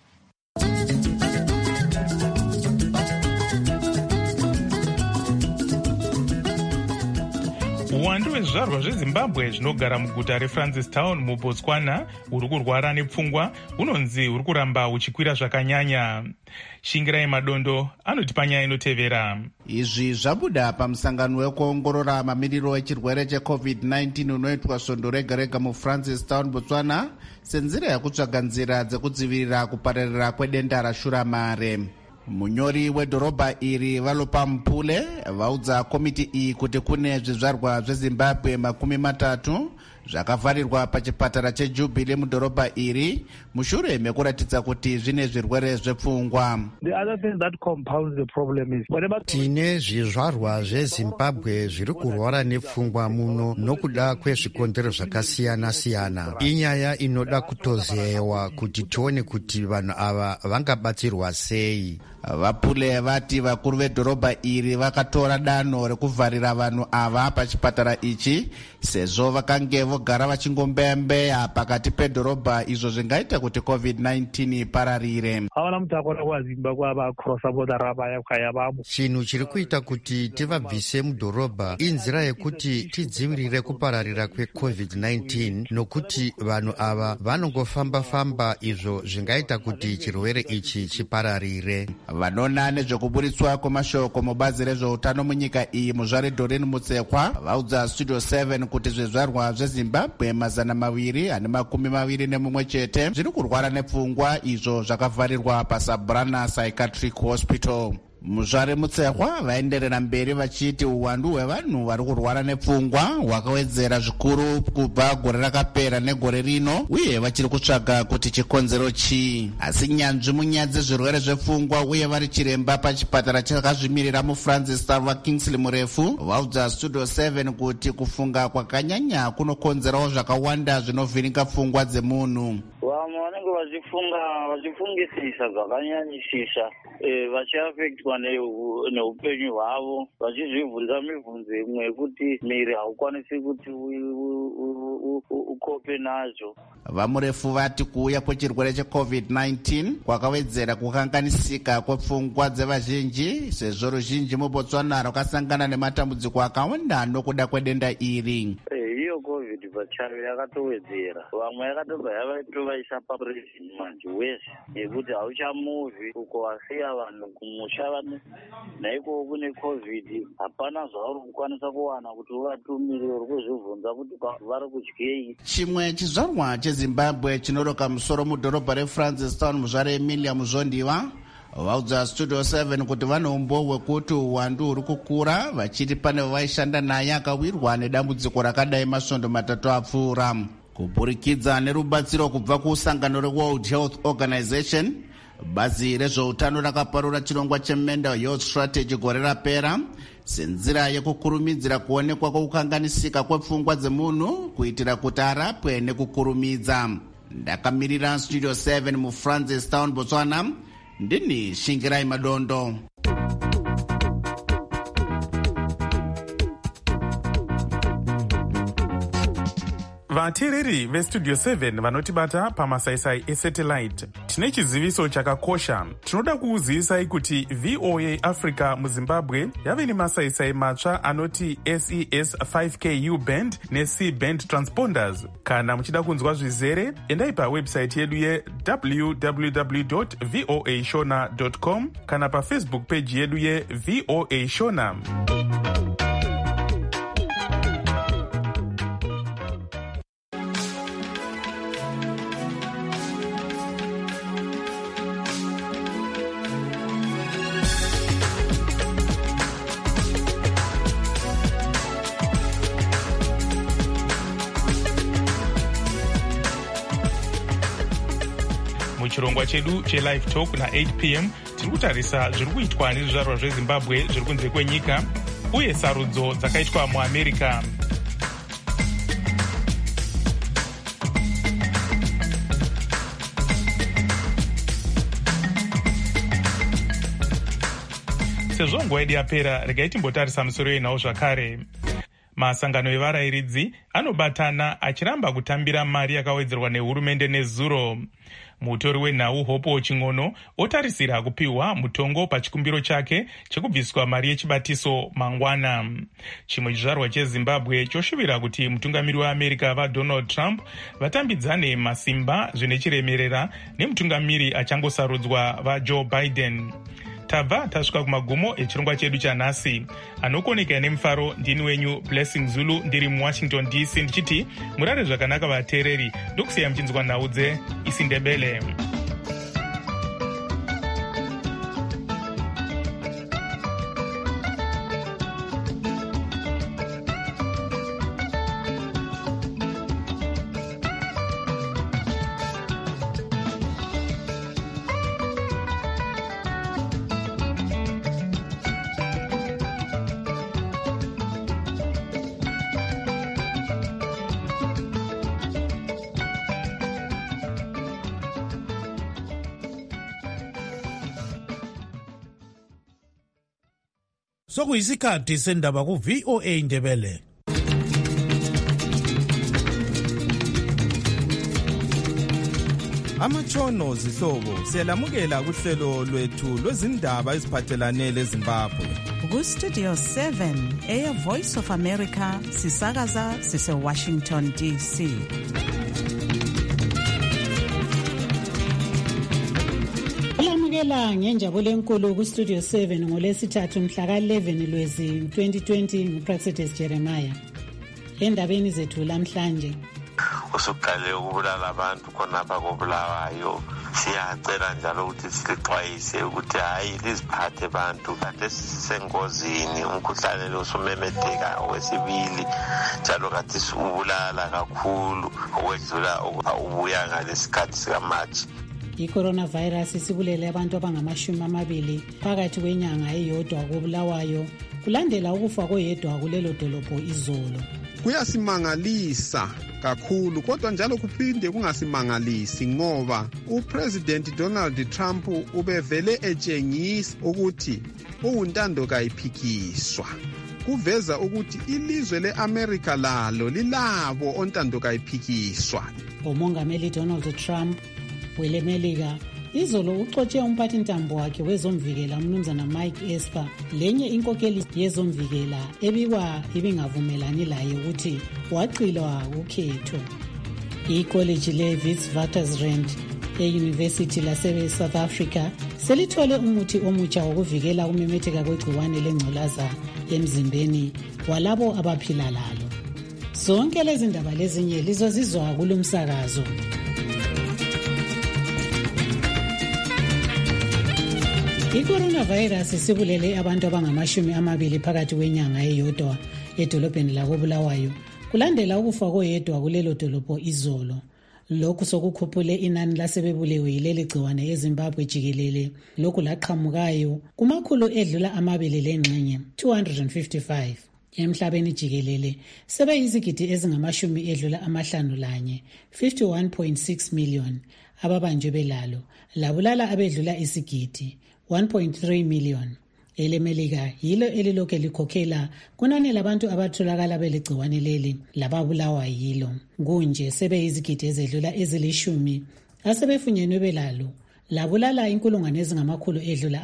Uwandu hwezvizvarwa zveZimbabwe zvinogara muguta reFrancistown muBotswana huri kurwara nepfungwa hunonzi huri kuramba huchikwira zvakanyanya. Shingirai Madondo anoti panyaya inotevera. Izvi zvabuda pamusangano wekuongorora mamiriro echirwere cheCovid-19 unoitwa svondo rega rega muFrancistown, Botswana, senzira yekutsvaga nzira dzekudzivirira kupararira kwedenda rashuramare. munyori wedhorobha iri Valopa Mpule vaudza komiti iyi kuti kune zvizvarwa zveZimbabwe 30 zvakavharirwa pachipatara cheJubilee mudhorobha iri mushure mekuratidza kuti zvine zvirwere zvepfungwa. Tine zvizvarwa zveZimbabwe zviri kurwara nepfungwa muno nokuda kwezvikonzero zvakasiyana-siyana. Inyaya inoda kutozewa kuti tione kuti vanhu ava vangabatsirwa sei. Vapule vati vakuru vedhorobha iri vakatora danho rekuvharira vanhu ava pachipatara ichi sezvo vakange vogara vachingombeyambeya pakati pedhorobha, izvo zvingaita kuti COVID-19 ipararire. Chinhu chiri kuita kuti tivabvise mudhorobha inzira yekuti tidzivirire kupararira kweCOVID-19 nokuti vanhu ava vanongofamba-famba, izvo zvingaita kuti chirwere ichi chipararire. Vanona nezvekuburitswa kwemashoko mubazi rezveutano munyika iyi Muzvare Doreen Mutsekwa vaudza Studio 7 kuti zvizvarwa zveZimbabwe 221 chete zviri kurwara nepfungwa, izvo zvakavharirwa paSabrana Psychiatric Hospital. Muzvare Mutsekwa vaenderera mberi vachiti uwandu hwevanhu vari kurwara nepfungwa hwakawedzera zvikuru kubva gore rakapera negore rino, uye vachiri kutsvaga kuti chikonzero chii. Asi nyanzvi munyaya dzezvirwere zvepfungwa uye vari chiremba pachipatara chakazvimirira muFrancistown Kingsley Murefu vaudza Studio 7 kuti kufunga kwakanyanya kunokonzerawo zvakawanda zvinovhiringa pfungwa dzemunhu. Vamwe vanenge vachifungisisa zvakanyanyisisa vachiafektwa neupenyu hwavo, vachizvibvunza mibvunzo imwe yekuti miri haukwanisi kuti ukope nazvo. Vamurefu vati kuuya kwechirwere cheCOVID-19 kwakawedzera kukanganisika kwepfungwa dzevazhinji sezvo ruzhinji muBotswana rwakasangana nematambudziko akawanda nokuda kwedenda iri. Iyo COVID pachayo yakatowedzera, vamwe yakatobva yavatovaisa paprison manje wese nekuti hauchamuvi uko wasiya vanhu kumusha naiko kune COVID hapana zvauri kukwanisa kuwana kuti uvatumire, uri kuzvibvunza kuti vari kudyei. Chimwe chizvarwa cheZimbabwe chinoroka musoro mudhorobha reFrancistown Muzvare Emilia Muzondiwa vaudza Studio 7 kuti vane umboo hwekuti uwandu huri kukura, vachiti pane vaishanda naye akawirwa nedambudziko rakadai masvondo 3 apfuura. Kuburikidza nerubatsiro kubva kusangano reWorld Health Organization, bazi rezveutano rakaparura chirongwa cheMental Health Strategy gore rapera senzira yekukurumidzira kuonekwa kwekukanganisika kwepfungwa dzemunhu kuitira kuti arapwe nekukurumidza. Ndakamirira Studio 7 muFrancistown, Botswana, ndini Shingirai Madondo. vateereri vestudio 7 vanotibata pamasaisai esatellite, tine chiziviso chakakosha. Tinoda kukuzivisai kuti VOA Africa muZimbabwe yave nemasaisai matsva anoti SES 5K U-band neC-band transponders. Kana muchida kunzwa zvizere, endai pawebsite yedu ye-www.voashona.com kana pafacebook page yedu ye-VOA Shona. Muchirongwa chedu chelive talk na8 p.m. tiri kutarisa zviri kuitwa nezvizvarwa zveZimbabwe zviri kunze kwenyika uye sarudzo dzakaitwa muAmerica. Sezvo nguva yedu yapera, regai timbotarisa musoro yenhau zvakare. Masangano evarayiridzi anobatana achiramba kutambira mari yakawedzerwa nehurumende nezuro. Mutori wenhau Hopo Ching'ono otarisira kupiwa mutongo pachikumbiro chake chekubviswa mari yechibatiso mangwana. Chimwe chizvarwa cheZimbabwe choshuvira kuti mutungamiri weAmerica vaDonald Trump vatambidzane masimba zvine chiremerera nemutungamiri achangosarudzwa vaJoe Biden. Tabva tasvika kumagumo echirongwa chedu chanhasi. Anokoneka nemufaro ndini wenyu Blessing Zulu, ndiri muWashington DC ndichiti murare zvakanaka vateereri, ndokusiya muchinzwa nhau dzeIsindebele. Sokuyisikhathi sendaba ku VOA Ndebele. Amatshono zihlobo siyalamukela kuhlelo lwethu lwezindaba eziphathelane leZimbabwe. Ku-Studio 7 Air Voice of America sisakaza sise-Washington DC. Olamukela ngenjabulo enkulu ku-Studio 7 ngolesithathu mhla ka-11 Lwezi 2020 nguPraxedes Jeremiah. Endabeni zethu lamhlanje usuqale ukubulala abantu khonapha kobulawayo, siyacela njalo ukuthi silixwayise ukuthi hayi liziphathe abantu kade sisengozini, umkhuhlane lo usumemetheka okwesibili njalo kade ubulala kakhulu okwedlula ubuya ngalesikhathi sikaMarch. I-coronavirus isibulele abantu abangama-20 phakathi kwenyanga eyodwa kobulawayo kulandela ukufa koyedwa kulelo dolobho izolo. Kuyasimangalisa kakhulu kodwa njalo kuphinde kungasimangalisi ngoba uPresident Donald Trump ubevele etshengisa ukuthi uwuntando kayiphikiswa. Kuveza ukuthi ilizwe leAmerica lalo lilabo ontando kayiphikiswa. Umongameli Donald Trump welemelika izolo uxotshe umphathintambo wakhe wezomvikela umnumzana Mike Esper, lenye inkokeli yezomvikela ebikwa ibingavumelani laye ukuthi waqilwa ukhetho. Ikholeji leWitwatersrand eUniversity lase-South Africa selithole umuthi omutsha wokuvikela ukumemetheka kwegciwane lengculaza emzimbeni walabo abaphila lalo. Zonke lezi ndaba lezinye lizozizwa kulumsakazo. I-coronavirus isibulele abantu abangama-20 phakathi kwenyanga eyodwa edolobheni lakobulawayo kulandela ukufa koyedwa kulelo dolobho izolo. Lokhu sokukhuphule inani lasebebulewe yileli gciwane eZimbabwe jikelele, lokhu laqhamukayo kumakhulu edlula 2 255. Emhlabeni jikelele sebeyizigidi ezingamashumi edlula 51 51.6 million ababanjwe belalo, labulala abedlula isigidi 1.3 million. Elemelika yilo elilokhe likhokhela kunani labantu abatholakala belegciwane leli lababulawa yilo. Kunje sebeyizigidi ezedlula ezili10 asebefunyenwe belalo, labulala inkulungwane ezingamakhulu edlula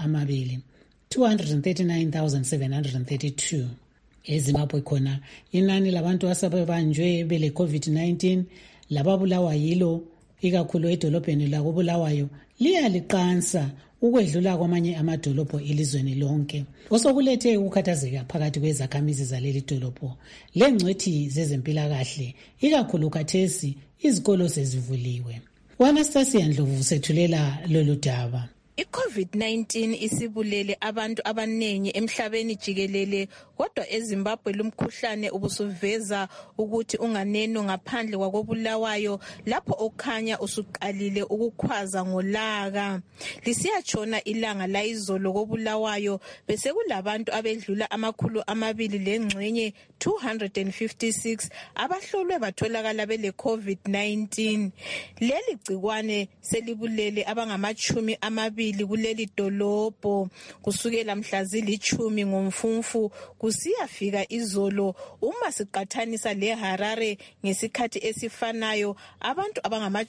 239,732. EZimbabwe khona inani labantu asebebanjwe bele COVID-19 lababulawa yilo ikakhulu edolobheni lakobulawayo liyaliqansa ukwedlula kwamanye amadolobho elizweni lonke, osokulethe ukukhathazeka phakathi kwezakhamizi zaleli dolobho lengcwethi zezempilakahle, ikakhulu khathesi izikolo sezivuliwe. Anastasia Ndlovu sethulela lolu daba. I-COVID-19 isibulele abantu abanengi emhlabeni jikelele, kodwa eZimbabwe lumkhuhlane ubusuveza ukuthi unganeno ngaphandle kwakobulawayo lapho okhanya usuqalile ukukhwaza ngolaka. Lisiyatshona ilanga layizolo kobulawayo bese kulabantu abedlula 200 lengxenye 256 abahlolwe batholakala bele COVID-19. Leli gcikwane selibulele abangama-20 kuleli dolobho kusukela mhla zili10 ngoMfumfu kusiyafika izolo. Uma siqathanisa leHarare ngesikhathi esifanayo, abantu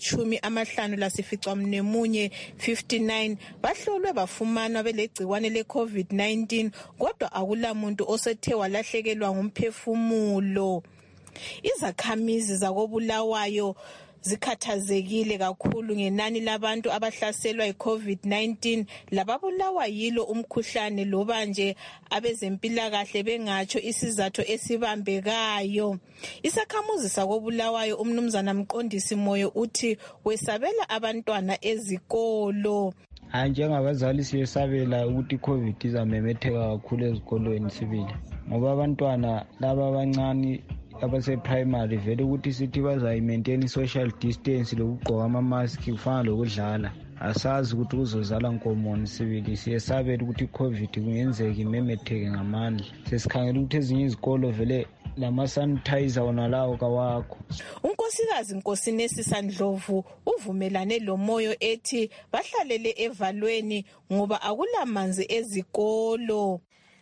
abangama-51 59 bahlolwe bafumana belegciwane le-COVID-19, kodwa akulamuntu osethe walahlekelwa ngumphefumulo. Izakhamizi zakobulawayo zikhathazekile kakhulu ngenani labantu abahlaselwa yi-COVID-19 lababulawa yilo umkhuhlane, loba nje abezempilakahle bengatsho isizathu esibambekayo. Isakhamuzi sakobulawayo umnumzana Mqondisi Moyo uthi wesabela abantwana ezikolo. Njengabazali siyesabela ukuthi i-COVID izamemetheka kakhulu ezikolweni sibili, ngoba abantwana laba abancane abase-primary vele ukuthi sithi bazayi-maintain social distance lokugqoka ama-mask kufana lokudlala. Asazi ukuthi kuzozala nkomoni sibili, siyesabela ukuthi i-COVID kungenzeka imemetheke ngamandla. Sesikhangela ukuthi ezinye izikolo vele lama-sanitizer wona lawo kawakho. Unkosikazi Nkosinesi Ndlovu uvumelane loMoyo ethi bahlalele evalweni ngoba akulamanzi ezikolo.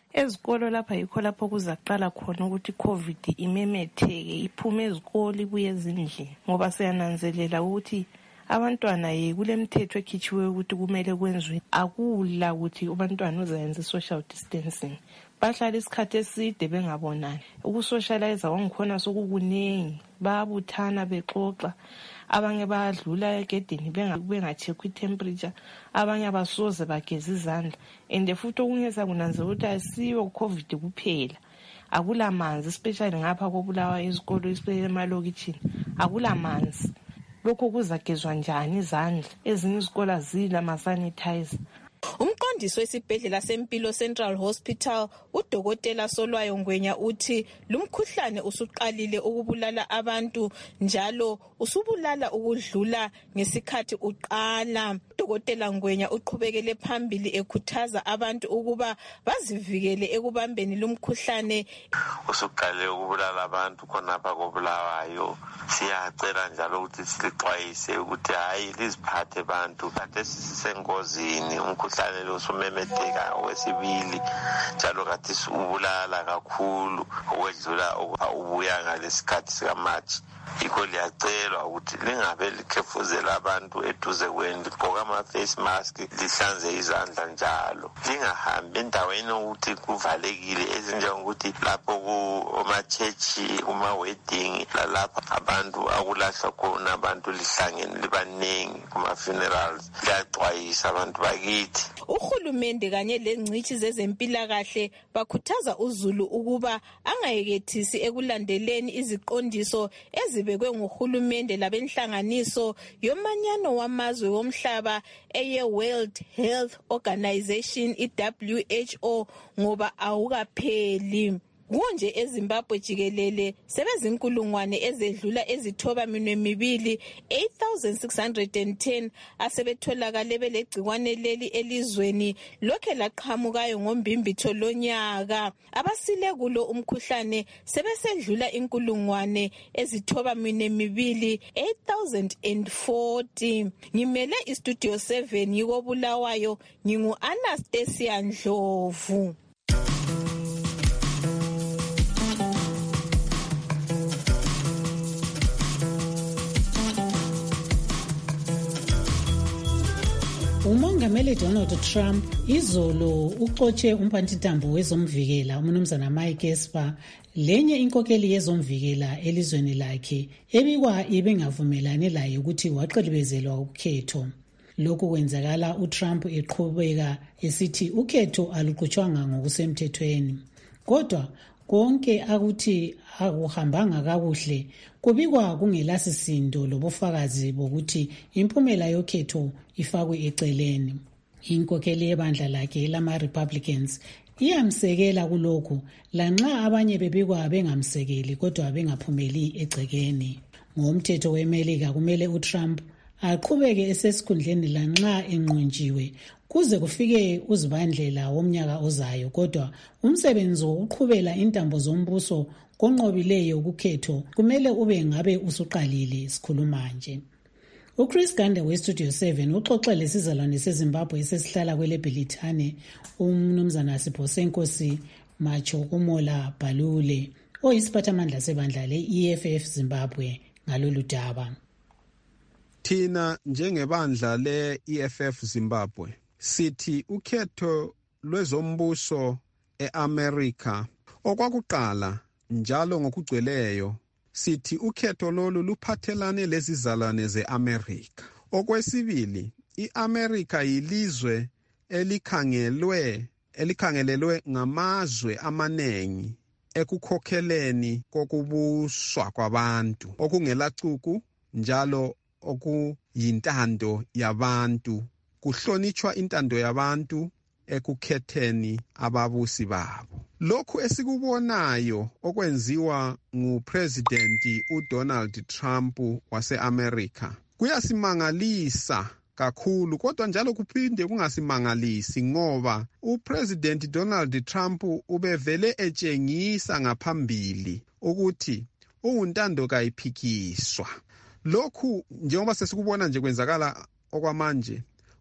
Ezikolo lapha yikho lapho kuzaqala khona ukuthi COVID imemetheke, iphume ezikolo ibuye ezindlini, ngoba siyananzelela ukuthi abantwana kulemthetho ekhitshiweyo ukuthi kumele kwenziwe. Akula ukuthi abantwana uzayenza social distancing, bahlala isikhathi eside bengabonani. Ukusocialize wangikhona sokukunengi, bayabuthana bexoxa, abanye bayadlula egedini benga-check i-temperature, abanye abasoze bageza izandla. And futhi okunye sakunanzela ukuthi asiyo COVID kuphela, akula manzi, especially ngapha kobulawa izikolo emalokitshini akula manzi. Lokho kuzagezwa njani izandla? Ezinye izikolo azila ama-sanitizer. Umqondisi wesibhedlela sempilo Central Hospital uDokotela Solwayo Ngwenya uthi lumkhuhlane usuqalile ukubulala abantu njalo usubulala ukudlula ngesikhathi uqala. Udokotela Ngwenya uqhubekele phambili ekhuthaza abantu ukuba bazivikele ekubambeni lumkhuhlane. Usuqalile ukubulala abantu khonapha kobulawayo. Siyacela njalo ukuthi silixwayise ukuthi hayi liziphathe abantu kade sisengozini. Umkhuhlane lo usumemetheka wesibili njalo kade ubulala kakhulu okwedlula ubuya ngalesikhathi sikaMarch. Yikho liyacelwa ukuthi lingabe likhefuzela abantu eduze kwenu, ligqoka ama-face mask, lihlanze izandla njalo. Lingahambi endaweni ukuthi kuvalekile ezinjengokuthi lapho kuma-church, kuma-wedding, lalapho abantu akulahlwa khona abantu lihlangene libaningi kuma-funerals. Liyaxwayisa abantu bakithi. Uhulumende kanye lengcitshi zezempilakahle bakhuthaza uzulu ukuba angayekethisi ekulandeleni iziqondiso ezibekwe nguhulumende labenhlanganiso yomanyano wamazwe womhlaba eye-World Health Organization, i-WHO, ngoba awukapheli. Kunje eZimbabwe jikelele sebezinkulungwane ezedlula ezithoba minwe mibili 8,610 asebetholakale belegcikwane leli elizweni lokhe laqhamukayo ngombimbitho lonyaka. Abasile kulo umkhuhlane sebesedlula inkulungwane ezithoba minwe mibili 8,040. Ngimele iStudio 7 yikobulawayo, ngingu-Anastasia Ndlovu. Umongameli Donald Trump izolo uxotshe umphathintambo wezomvikela umnumzana Mike Esper, lenye inkokeli yezomvikela elizweni lakhe ebikwa ibengavumelani laye ukuthi waqilibezelwa ukhetho. Lokhu kwenzakala uTrump eqhubeka esithi ukhetho aluqhutshwanga ngokusemthethweni. Kodwa konke akuthi akuhambanga kakuhle kubikwa kungelasisindo lobufakazi bokuthi impumela yokhetho ifakwe eceleni. Inkokeli yebandla lakhe lama-Republicans iyamsekela kulokhu, lanxa abanye bebikwa bengamsekeli kodwa bengaphumeli egcekeni. Ngomthetho weMelika kumele uTrump aqhubeke esesikhundleni lanxa enqunjiwe kuze kufike uZibandlela womnyaka ozayo, kodwa umsebenzi wokuqhubela intambo zombuso konqobileyo kukhetho kumele ube ngabe usuqalile sikhuluma nje. UChris Gande weStudio 7 uxoxe lesizalwane seZimbabwe esesihlala kweleBhelithane umnumzana Sipho Senkosi Macho Kumola Balule oyisiphathamandla sebandla le-EFF Zimbabwe ngalolu daba. Thina njengebandla le-EFF Zimbabwe sithi ukhetho lwezombuso eAmerica okwakuqala njalo ngokugcweleyo, sithi ukhetho lolu luphathelane lezizalwane zeAmerica. Okwesibili, iAmerica yilizwe elikhangelelwe ngamazwe amanengi ekukhokheleni kokubuswa kwabantu okungelacuku njalo okuyintando yabantu, kuhlonitshwa intando yabantu ekukhetheni ababusi babo. Lokhu esikubonayo okwenziwa nguPresidenti uDonald Trump wase-America kuyasimangalisa kakhulu, kodwa njalo kuphinde kungasimangalisi ngoba uPresidenti Donald Trump ubevele etshengisa ngaphambili ukuthi ungumntando kayiphikiswa. Lokhu njengoba sesikubona nje kwenzakala okwamanje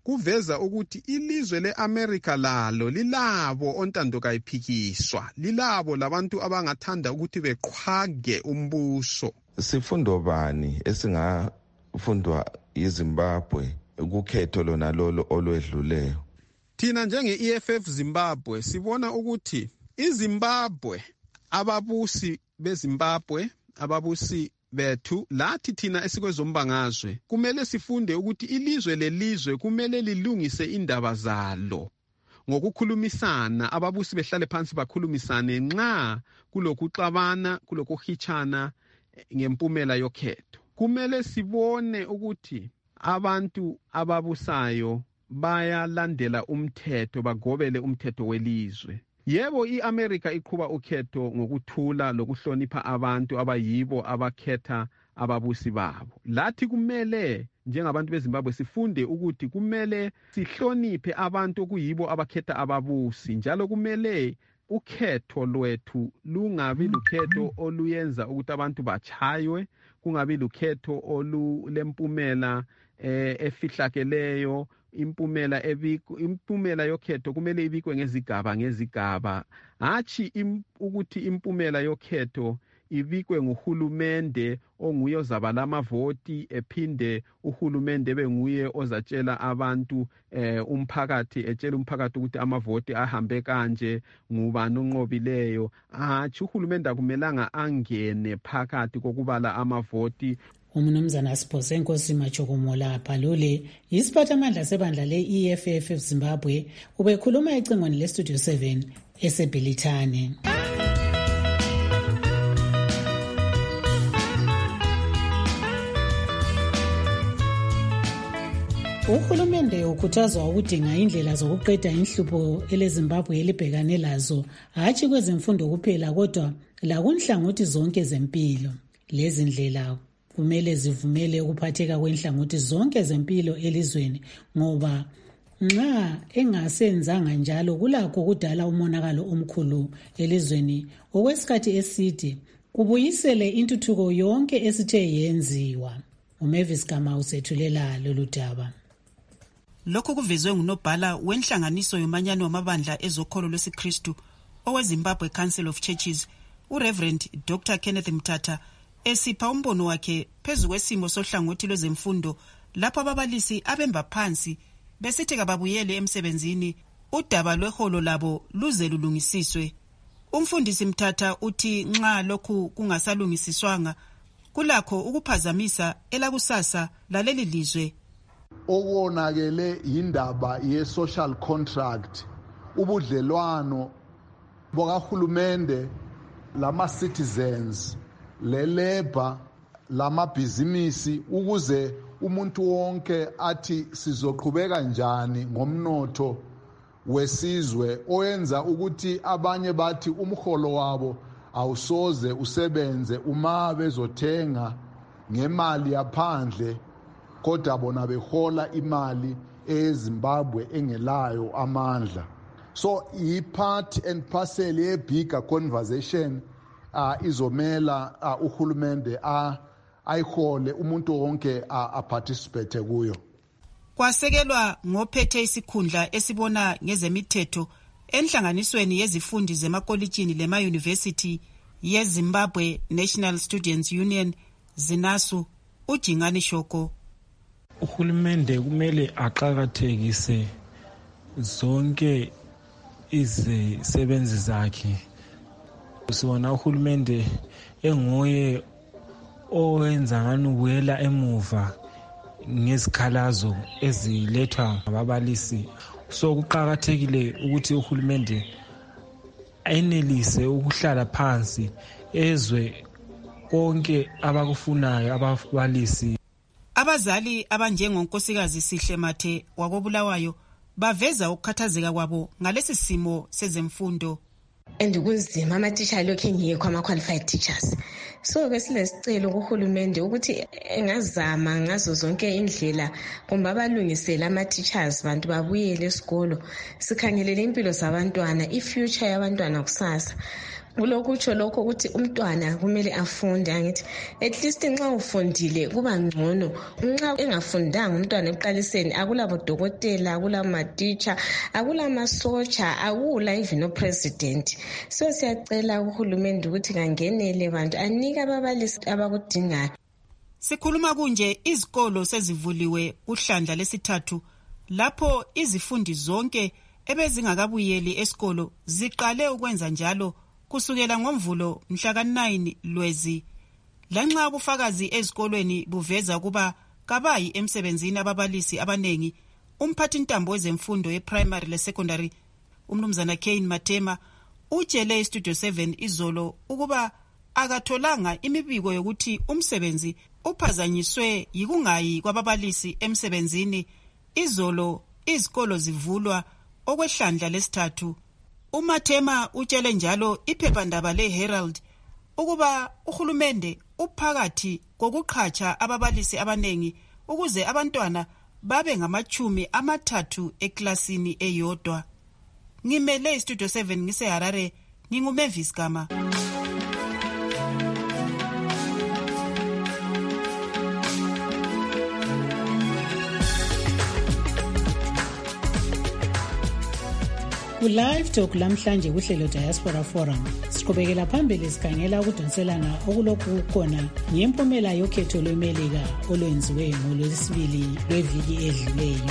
kuveza ukuthi ilizwe leAmerica lalo lilabo ontando kayiphikiswa, lilabo labantu abangathanda ukuthi beqhwage umbuso. Sifundo bani esingafundwa yiZimbabwe ukukhetho lona lolo olwedluleyo? Thina njenge-EFF Zimbabwe sibona ukuthi iZimbabwe, ababusi beZimbabwe, ababusi bethu lathi thina esikwezombangazwe kumele sifunde ukuthi ilizwe lelizwe kumele lilungise indaba zalo ngokukhulumisana, ababusi behlale phansi bakhulumisane nxa kulokuxabana, kulokuhitshana ngempumela yokhetho. Kumele sibone ukuthi abantu ababusayo bayalandela umthetho, bagobele umthetho welizwe. Yebo, iAmerica iqhuba ukhetho ngokuthula lokuhlonipha abantu abayibo abakhetha ababusi babo. Lathi kumele njengabantu beZimbabwe sifunde ukuthi kumele sihloniphe abantu okuyibo abakhetha ababusi, njalo kumele ukhetho lwethu lungabi lukhetho oluyenza ukuthi abantu bachaywe, kungabi lukhetho olulempumela efihlakeleyo. Impumela yokhetho kumele ibikwe ngezigaba, hatshi ukuthi impumela yokhetho ibikwe nguhulumende onguye ozabala amavoti, ephinde uhulumende benguye ozatshela abantu umphakathi, etshela umphakathi ukuthi amavoti ahambe kanje, ngubani onqobileyo. Hatshi, uhulumende akumelanga angene phakathi kokubala amavoti. Umnumzana Sipho Nkosi Majokomola Bhalule, yisiphathamandla sebandla le-EFF Zimbabwe, ubekhuluma ecingweni leStudio 7 eseBhilithane. Uhulumende ukhuthazwa ukudinga indlela zokuqeda inhlupho eleZimbabwe elibhekane lazo, hatshi kwezemfundo kuphela kodwa lakunhlangothi zonke zempilo. Lezi ndlela kumele zivumele ukuphatheka kwenhlangothi zonke zempilo elizweni, ngoba nxa engasenzanga njalo kulakho kudala umonakalo omkhulu elizweni okwesikhathi eside, kubuyisele intuthuko yonke esithe yenziwa. uMavis Kama usethulela lolu daba. Lokho kuvezwe ngunobhala wenhlanganiso yomanyano wamabandla ezokholo lwesiKristu oweZimbabwe Council of Churches, uReverend Dr. Kenneth Mthatha, esipha umbono wakhe phezu kwesimo sohlangothi lwezemfundo lapho ababalisi abemba phansi besithi kababuyele emsebenzini udaba lweholo labo luze lulungisiswe. Umfundisi Mthatha uthi nxa lokhu kungasalungisiswanga kulakho ukuphazamisa elakusasa laleli lizwe. Okonakele indaba ye-social contract, ubudlelwano bokahulumende lama-citizens, le-labor, lamabhizinisi, ukuze umuntu wonke athi sizoqhubeka njani ngomnotho wesizwe, oyenza ukuthi abanye bathi umholo wabo awusoze usebenze uma bezothenga ngemali yaphandle, kodwa bona behola imali eZimbabwe engelayo amandla. So i-part and parcel ye-bigger conversation izomela uhulumende ayihole umuntu wonke aparticipate kuyo. Kwasekelwa ngophethe isikhundla esibona ngezemithetho enhlanganisweni yezifundi zemakolitshini lema-university yeZimbabwe National Students Union ZINASU, uJingani Shoko. Uhulumende kumele aqakathekise zonke izisebenzi zakhe. Sibona uhulumende enguye owenza ngani ubuyela emuva ngezikhalazo ezilethwa ngababalisi. So kuqakathekile ukuthi uhulumende enelise ukuhlala phansi ezwe konke abakufunayo ababalisi. Abazali abanjengonkosikazi Sihle Mathe wakobulawayo baveza ukukhathazeka kwabo ngalesi simo sezemfundo. Kunzima amatitsha lokhu engekho ama-qualified teachers. So besilesicelo kuhulumende ukuthi engazama ngazo zonke indlela kumbe abalungisele ama-teachers bantu babuyele esikolo, sikhangelele impilo zabantwana, i-future yabantwana kusasa. Kulokutsho lokho ukuthi umntwana kumele afunde. Angithi at least nxa ufundile kuba ngcono. Nxa engafundanga umntwana eqaliseni akulabo dokotela, akulama teacher, akulama socha, akula even no president. So siyacela uhulumende ukuthi kangenele bantu anike ababalisi abakudingayo. Sikhuluma kunje izikolo sezivuliwe uhlandla lesithathu lapho izifundi zonke ebezingakabuyeli esikolo ziqale ukwenza njalo kusukela ngoMvulo mhla ka-9 Lwezi. Lanxa ubufakazi ezikolweni buveza kuba kabayi emsebenzini ababalisi abanengi, umphathintambo wezemfundo ye-primary le-secondary umnumzana Kane Matema utshele iStudio 7 izolo ukuba akatholanga imibiko yokuthi umsebenzi uphazanyiswe yikungayi kwababalisi emsebenzini izolo izikolo zivulwa okwehlandla lesithathu. uMathema utshele njalo iphephandaba le-Herald ukuba uhulumende uphakathi kokuqhatsha ababalisi abanengi ukuze abantwana babe ngama-30 eklasini eyodwa. Ngimele iStudio 7 ngiseHarare, nginguMavis Gama. Ku-Live Talk lamhlanje kuhlelo Diaspora Forum siqhubekela phambili sikhangela ukudonselana okulokhu kukhona ngempumela yokhetho lweMelika olwenziwe ngoLwesibili lweviki edluleyo.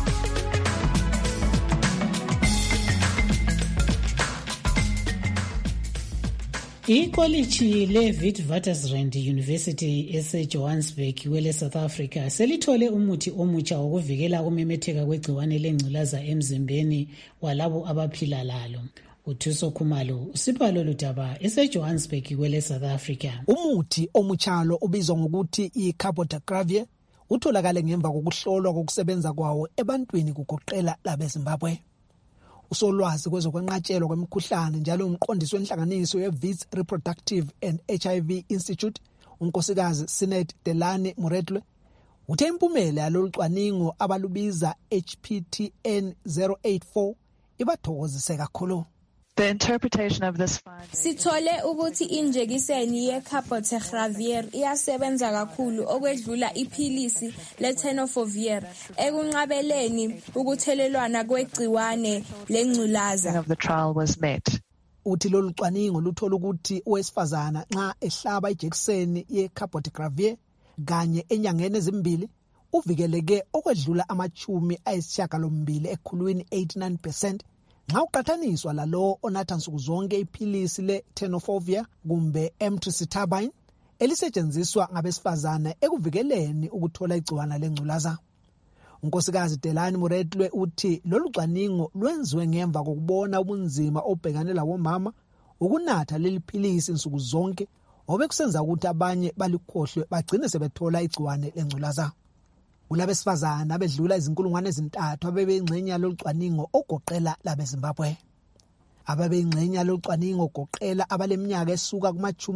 Ikoliji le-Witwatersrand University ese-Johannesburg kwele South Africa selithole umuthi omutsha wokuvikela ukumemetheka kwegciwane lengculaza emzimbeni walabo abaphila lalo. uThuso Khumalo usipha lolu daba ese-Johannesburg kwele South Africa. Umuthi omutshalo ubizwa ngokuthi i-cabotegravir utholakale ngemva kokuhlolwa kokusebenza kwawo ebantwini kugoqela labeZimbabwe. Usolwazi kwezokwenqatshelwa kwemikhuhlane njalo umqondisi wenhlanganiso ye-Wits Reproductive and HIV Institute unkosikazi Sinet Delane Muretwe uthe impumela yalolu cwaningo abalubiza HPTN 084 ibathokozise kakhulu. The interpretation of this finding. Sithole ukuthi injekiseni ye-cabotegravir iyasebenza kakhulu okwedlula iphilisi le-tenofovir ekunqabeleni ukuthelelwana kwegciwane lengculaza. Of the trial was met. Uthi lolu cwaningo luthola ukuthi owesifazana nxa ehlaba ijekiseni ye-cabotegravir kanye enyangeni ezimbili uvikeleke okwedlula 80% ekhulwini 89%. Nxa uqathaniswa lalo onatha nsuku zonke iphilisi le-tenofovir kumbe emtricitabine elisetshenziswa ngabesifazane ekuvikeleni ukuthola igciwane lengculaza. Unkosikazi Delani Muretwe uthi lolu cwaningo lwenziwe ngemva kokubona ubunzima obhekane labomama ukunatha leli philisi nsuku zonke obekusenza ukuthi abanye balikhohlwe bagcine sebethola igciwane lengculaza. Kulabesifazana abedlula 3,000 abebeyingxenye yalolu cwaningo ogoqela labeZimbabwe. Ababeyingxenye yalolu cwaningo ogoqela abaleminyaka esuka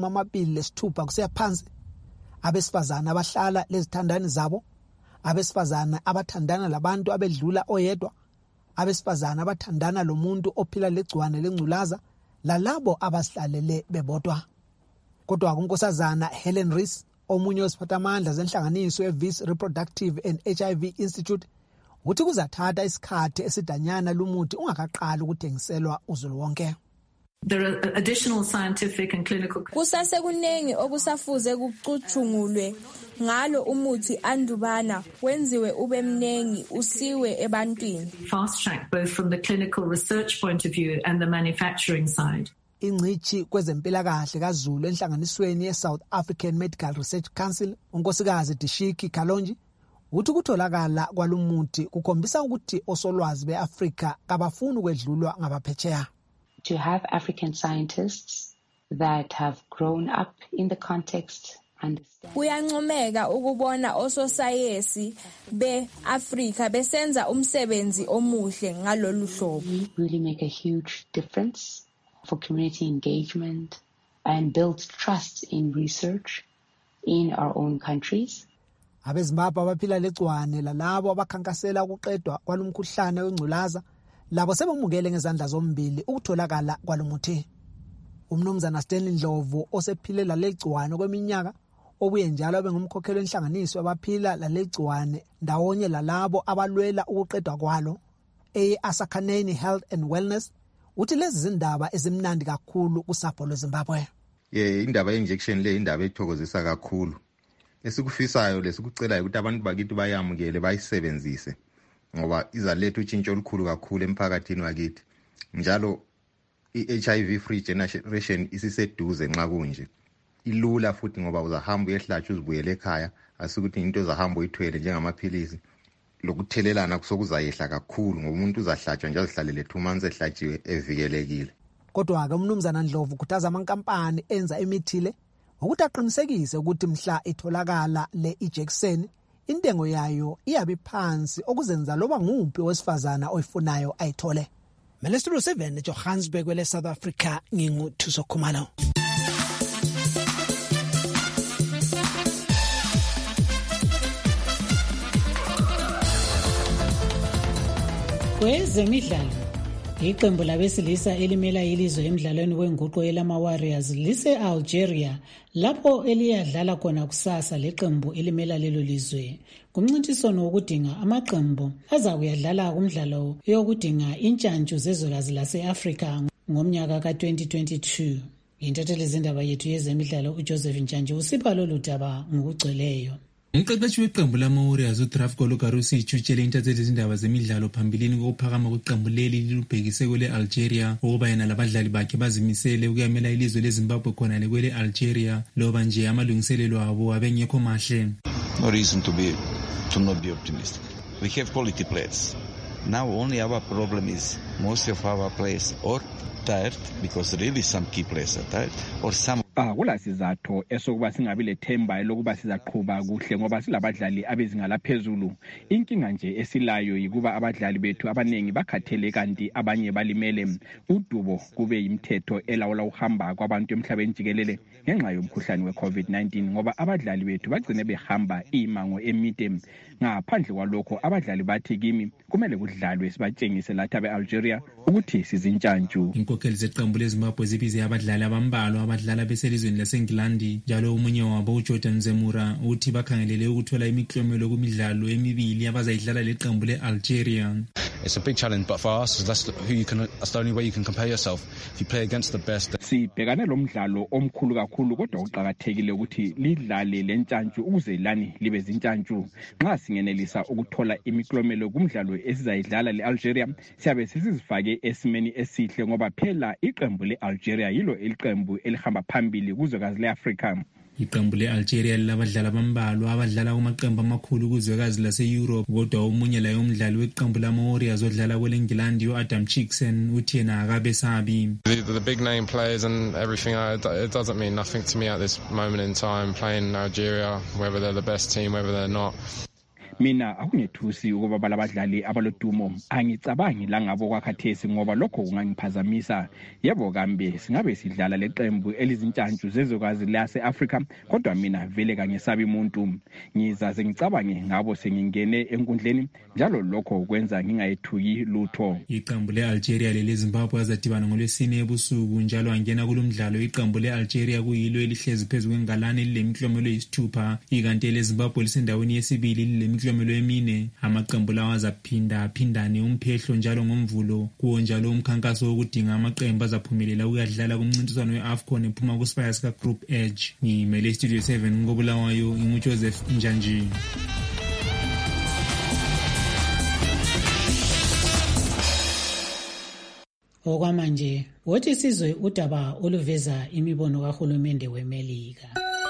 kuma-26 kusiya phansi, abesifazana abahlala lezithandani zabo, abesifazana abathandana labantu abedlula oyedwa, abesifazana abathandana lomuntu ophila legciwane lengculaza, lalabo abasihlalele bebodwa. Kodwa kunkosazana Helen Rees omunye wesiphathamandla zenhlanganiso ye-Wits Reproductive and HIV Institute uthi kuzathatha isikhathi esidanyana lumuthi ungakaqali ukuthengiselwa uzulu wonke. There are additional scientific and clinical. Kusasekunengi okusafuze kucutshungulwe ngalo umuthi andubana wenziwe ube mnengi usiwe ebantwini. Fast track both from the clinical research point of view and the manufacturing side. Ingcithi kwezempilakahle kaZulu enhlanganisweni ye-South African Medical Research Council unkosikazi Dishiki Kalonji uthi kutholakala kwalumuthi kukhombisa ukuthi osolwazi beAfrika kabafuni ukwedlulwa ngabaphetsheya. To have African scientists that have grown up in the context and kuyancomeka ukubona ososayensi beAfrika besenza umsebenzi omuhle ngalolu hlobo. Really make a huge difference for community engagement and build trust in research in our own countries. AbeZimbabwe abaphila legciwane lalabo abakhankasela ukuqedwa kwalumkhuhlane wengculaza labo sebemukele ngezandla zombili ukutholakala kwalumuthi. Umnumzana Stanley Ndlovu osephile lalegciwane kweminyaka obuye njalo abe ngumkhokheli wenhlanganiso abaphila lalegciwane ndawonye lalabo abalwela ukuqedwa kwalo Asakhaneni Health and Wellness uthi lezi zindaba ezimnandi kakhulu kusapho lweZimbabwe. Indaba ye-injection le indaba ethokozisa kakhulu. Esikufisayo lesikucelayo ukuthi abantu bakithi bayamukele bayisebenzise ngoba izaletha utshintsho olukhulu kakhulu emphakathini wakithi. Njalo i-HIV free generation isiseduze nxa kunje. Ilula futhi ngoba uzahamba uyehlatshwa uzibuyele ekhaya asikuthi into ezahamba uyithwele njengamaphilisi. Lokuthelelana kusokuzayehla kakhulu ngoba umuntu uzahlatshwa nje azihlalele 2 months ehlatshiwe evikelekile. Kodwa ke umnumzana Ndlovu ukhuthaza amankampani enza imithi le ukuthi aqinisekise ukuthi mhla itholakala le injection intengo yayo iyabe phansi okuzenza loba nguphi owesifazana oyifunayo ayithole. Melestro 7 Johannesburg wele South Africa nginguthuso Khumalo. Kwezemidlalo, iqembu labesilisa elimela ilizwe emidlalweni wenguqu elama Warriors lise-Algeria lapho eliyadlala khona kusasa leqembu elimela lelo lizwe. Kumncintiswano wokudinga amaqembu azakuyadlala kumdlalo yokudinga intshantshu zezwekazi lase-Afrika ngomnyaka ka-2022. Intatheli zindaba yethu yezemidlalo uJoseph Njanje usipha lolu daba ngokugcweleyo. Umqeqeshi weqembu lama-Warriors uDrafko Logarusic utshele intatheli zindaba zemidlalo phambilini kokuphakama kweqembu leli lilubhekise kwele Algeria ukuba yena labadlali bakhe bazimisele ukuyamela ilizwe leZimbabwe khona lekwele Algeria loba nje amalungiselelo abo abengekho mahle. No reason to not be optimistic. We have quality players. Now only our problem is most of our players or tired because really some key players are tired or some kula sizatho esokuba singabi lethemba lokuba sizaqhubha kuhle ngoba silabadlali abezinga laphezulu. Inkinga nje esilayo yikuba abadlali bethu abanengi bakhathele kanti abanye balimele. Udubo kube yimthetho elawula uhamba kwabantu emhlabeni jikelele ngenxa yomkhuhlane we-COVID-19 ngoba abadlali bethu bagcine behamba imango emide. Ngaphandle kwalokho abadlali bathi kimi kumele kudlalwe sibatshengise lathi abe-Algeria ukuthi sizintshantshu. Inkokheli zeqembu leZimbabwe zibize abadlali abambalwa abadlala beselizweni laseNgilandi njalo omunye wabo uJordan Zemura uthi bakhangelele ukuthola imiklomelo kumidlalo emibili abazayidlala leqembu le-Algeria. It's a big challenge, but for us, that's the only way you can compare yourself. If you play against the best. Sibhekane lo mdlalo omkhulu kakhulu kodwa uqhakathekile ukuthi lidlale lentshantshu ukuze lani libe zintshantshu. Nxa singenelisa ukuthola imiklomelo kumdlalo esizayidlala leAlgeria, siyabe sizifake esimeni esihle ngoba phela iqembu leAlgeria yilo iqembu elihamba phambili kuzwekazi leAfrika. Iqembu le-Algeria lilabadlali abambalwa abadlala kumaqembu amakhulu kuzwekazi lase-Europe kodwa omunye laye umdlali weqembu lama-Warriors odlala kwele-Engilandi u-Adam Chickson uthi yena akabesabi. The big name players and everything, it doesn't mean nothing to me at this moment in time playing Algeria, whether they're the best team, whether they're not. Mina akungethusi ukuba balabadlali abalodumo angicabangi la ngabo kwakhathesi ngoba lokho kungangiphazamisa. Yebo kambe singabe sidlala leqembu elizintshantshu zezwekazi lase-Afrika kodwa mina vele kangesabi umuntu. Ngizaze ngicabange ngabo sengingene enkundleni njalo lokho kwenza ngingayethuki lutho. Iqembu le-Algeria leleZimbabwe azadibana ngolwesine ebusuku njalo angena kulomdlalo iqembu le-Algeria kuyilo elihlezi phezu kwengalane lilemiklomelo eyisithupha ikanti eleZimbabwe lisendaweni yesibili lilemiklomelo emine. Amaqembu lawa azaphinda-phindane umphehlo njalo ngomvulo kuwo njalo umkhankaso wokudinga amaqembu azaphumelela ukuyadlala kumncintiswano we-AFCON ephuma kusibaya sika-Group H. Ngimele Studio 7 ngobulawayo nginguJoseph Njanji. Okwamanje wothi sizwe udaba oluveza imibono kahulumende weMelika.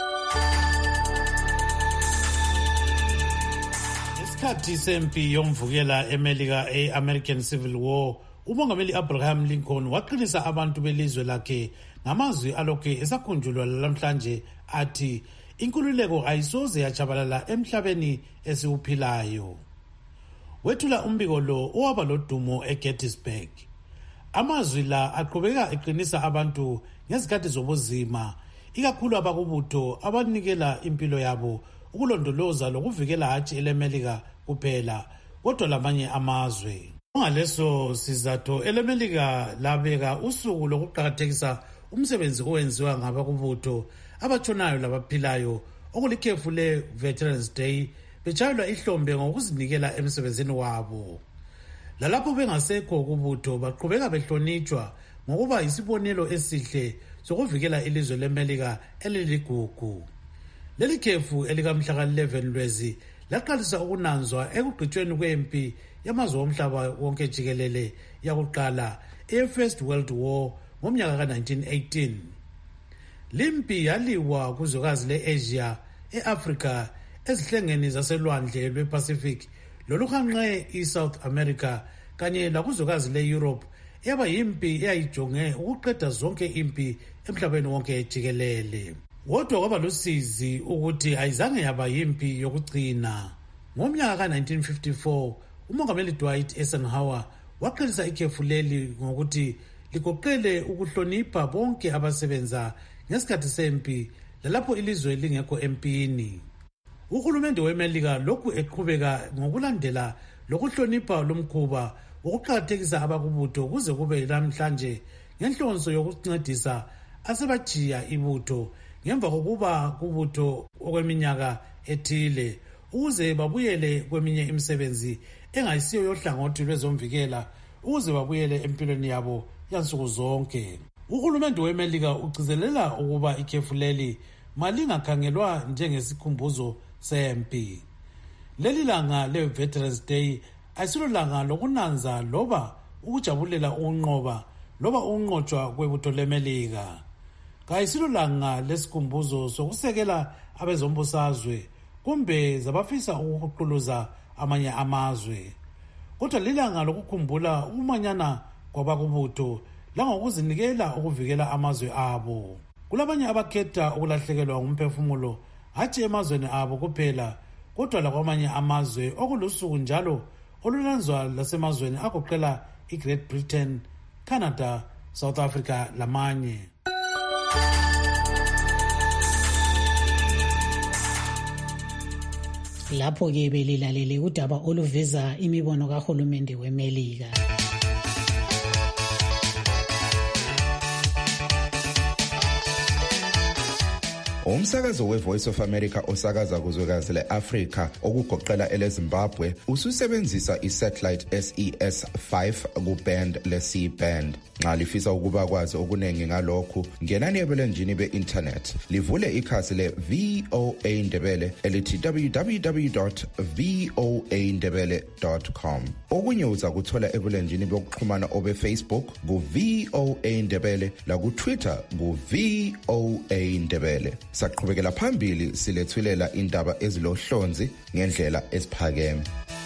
Isikhathi sempi yomvukela eMelika e-American Civil War, umongameli Abraham Lincoln waqinisa abantu belizwe lakhe ngamazwi alokhe esakhunjulwa namhlanje athi inkululeko ayisoze yachabalala emhlabeni esiwuphilayo. Wethula umbiko lo owaba lodumo eGettysburg. Amazwi la aqhubeka eqinisa abantu ngezikhathi zobuzima, ikakhulu abakubutho abanikela impilo yabo ukulondoloza lokuvikela hatshi eleMelika kuphela kodwa lamanye amazwe. Ngaleso sizathu eleMelika labeka usuku lokuqhakathekisa umsebenzi owenziwa ngabakubutho abatshonayo labaphilayo okulikhefu le-Veterans Day betshayelwa ihlombe ngokuzinikela emsebenzini wabo. Lalapho bengasekho kubutho baqhubeka behlonitshwa ngokuba isibonelo esihle sokuvikela ilizwe leMelika eliligugu. Leli khefu elikamhla ka-11 Lwezi laqalisa ukunanzwa ekugqitshweni kwempi yamazwe omhlaba wonke jikelele yakuqala e-First World War ngomnyaka ka-1918. Limpi yaliwa kuzwekazi le-Asia, e-Afrika, ezihlengeni zaselwandle lwe-Pacific loluhanqe i-South America kanye lakuzwekazi le-Europe yaba yimpi eyayijonge ukuqeda zonke impi emhlabeni wonke jikelele. Kodwa kwaba lusizi ukuthi ayizange yaba yimpi yokugcina. Ngomnyaka ka-1954 umongameli Dwight Eisenhower waqinisa ikhefu leli ngokuthi ligoqele ukuhlonipha bonke abasebenza ngesikhathi sempi lalapho ilizwe lingekho empini. Uhulumende weMelika lokhu eqhubeka ngokulandela lokuhlonipha lomkhuba wokuqakathekisa abakubutho kuze kube namhlanje ngenhlonso yokuncedisa asebajiya ibutho ngemva kokuba kubutho okweminyaka ethile ukuze babuyele kweminye imisebenzi engayisiyo yohlangothi lwezomvikela ukuze babuyele empilweni yabo yansuku zonke. Uhulumende weMelika ugcizelela ukuba ikhefu leli malingakhangelwa njengesikhumbuzo sempi. Leli langa le-Veterans Day ayisilo langa lokunanza loba ukujabulela ukunqoba loba ukunqotshwa kwebutho leMelika. Kayisilo langa lesikhumbuzo sokusekela abezombusazwe kumbe zabafisa ukuquluza amanye amazwe. Kodwa lilanga lokukhumbula ukumanyana kwabakubutho langokuzinikela ukuvikela amazwe abo. Kulabanye abakhetha ukulahlekelwa ngumphefumulo hatshi emazweni abo kuphela kodwa lakwamanye amazwe okulusuku njalo olulanzwa lasemazweni agoqela iGreat Britain, Canada, South Africa lamanye. Lapho-ke belilalele udaba oluveza imibono kahulumende weMelika. Umsakazo we-Voice of America osakaza kuzwekazi le-Afrika okugoqela eleZimbabwe ususebenzisa i-satellite SES-5 ku-band le-C-band. Nxa lifisa ukuba kwazi okunengi ngalokhu, ngenani ebulenjini be-internet, livule ikhasi le-VOA Ndebele elithi www.voandebele.com. Okunye uza kuthola ebulenjini bokuxhumana obe-Facebook ku-VOA Ndebele laku-Twitter ku-VOA Ndebele. Saqhubekela phambili silethulela indaba ezilohlonzi ngendlela esiphakeme.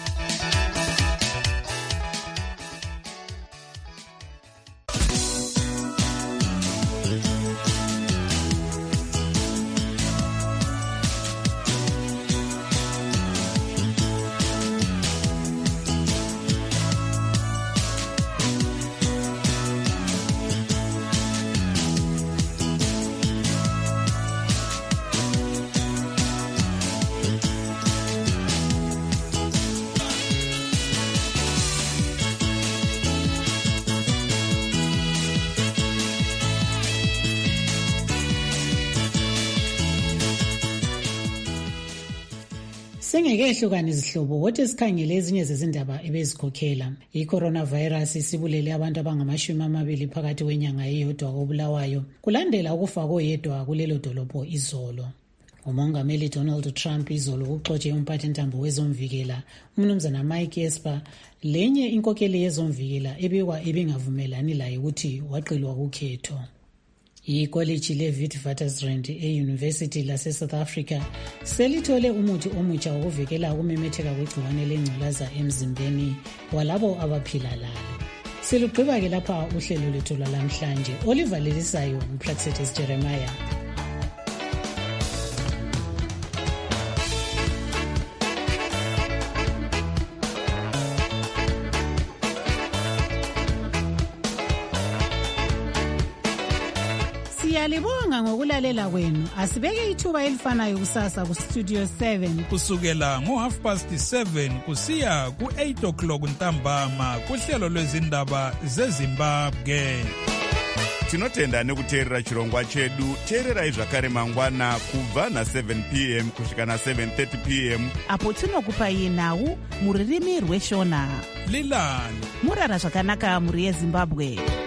Singeke izihlobo kodwa sikhangele ezinye zezindaba ebezikhokhela. I-coronavirus isibulele abantu abangama-20 phakathi kwenyanga eyodwa koBulawayo kulandela ukufa koyedwa kulelo dolobho izolo. Umongameli Donald Trump izolo uxotshe umphathintambo wezomvikela umnumzana Mike Esper lenye inkokeli yezomvikela ebikwa ibingavumelani laye ukuthi waqilwa kukhetho. Ikholeji le-Witwatersrand e-University lase-South Africa selithole umuthi omutsha wokuvikela ukumemetheka kwegciwane lengculaza emzimbeni walabo abaphila lalo. Silugqiba-ke lapha uhlelo lethu lwalamhlanje olivalelisayo nguPlaxetis Jeremiah. Siyalibonga ngokulalela kwenu. Asibeke ithuba elifanayo kusasa kuStudio 7 kusukela ngo-7:30 kusiya ku-8 o'clock ntambama kuhlelo lwezindaba zeZimbabwe. tinotenda nekuteerera chirongwa chedu. teererai zvakare mangwana kubva na7 p.m. kusvika na7:30 p.m. apo tinokupai nhau muririmi rweshona. lilani murara zvakanaka mhuri yezimbabwe.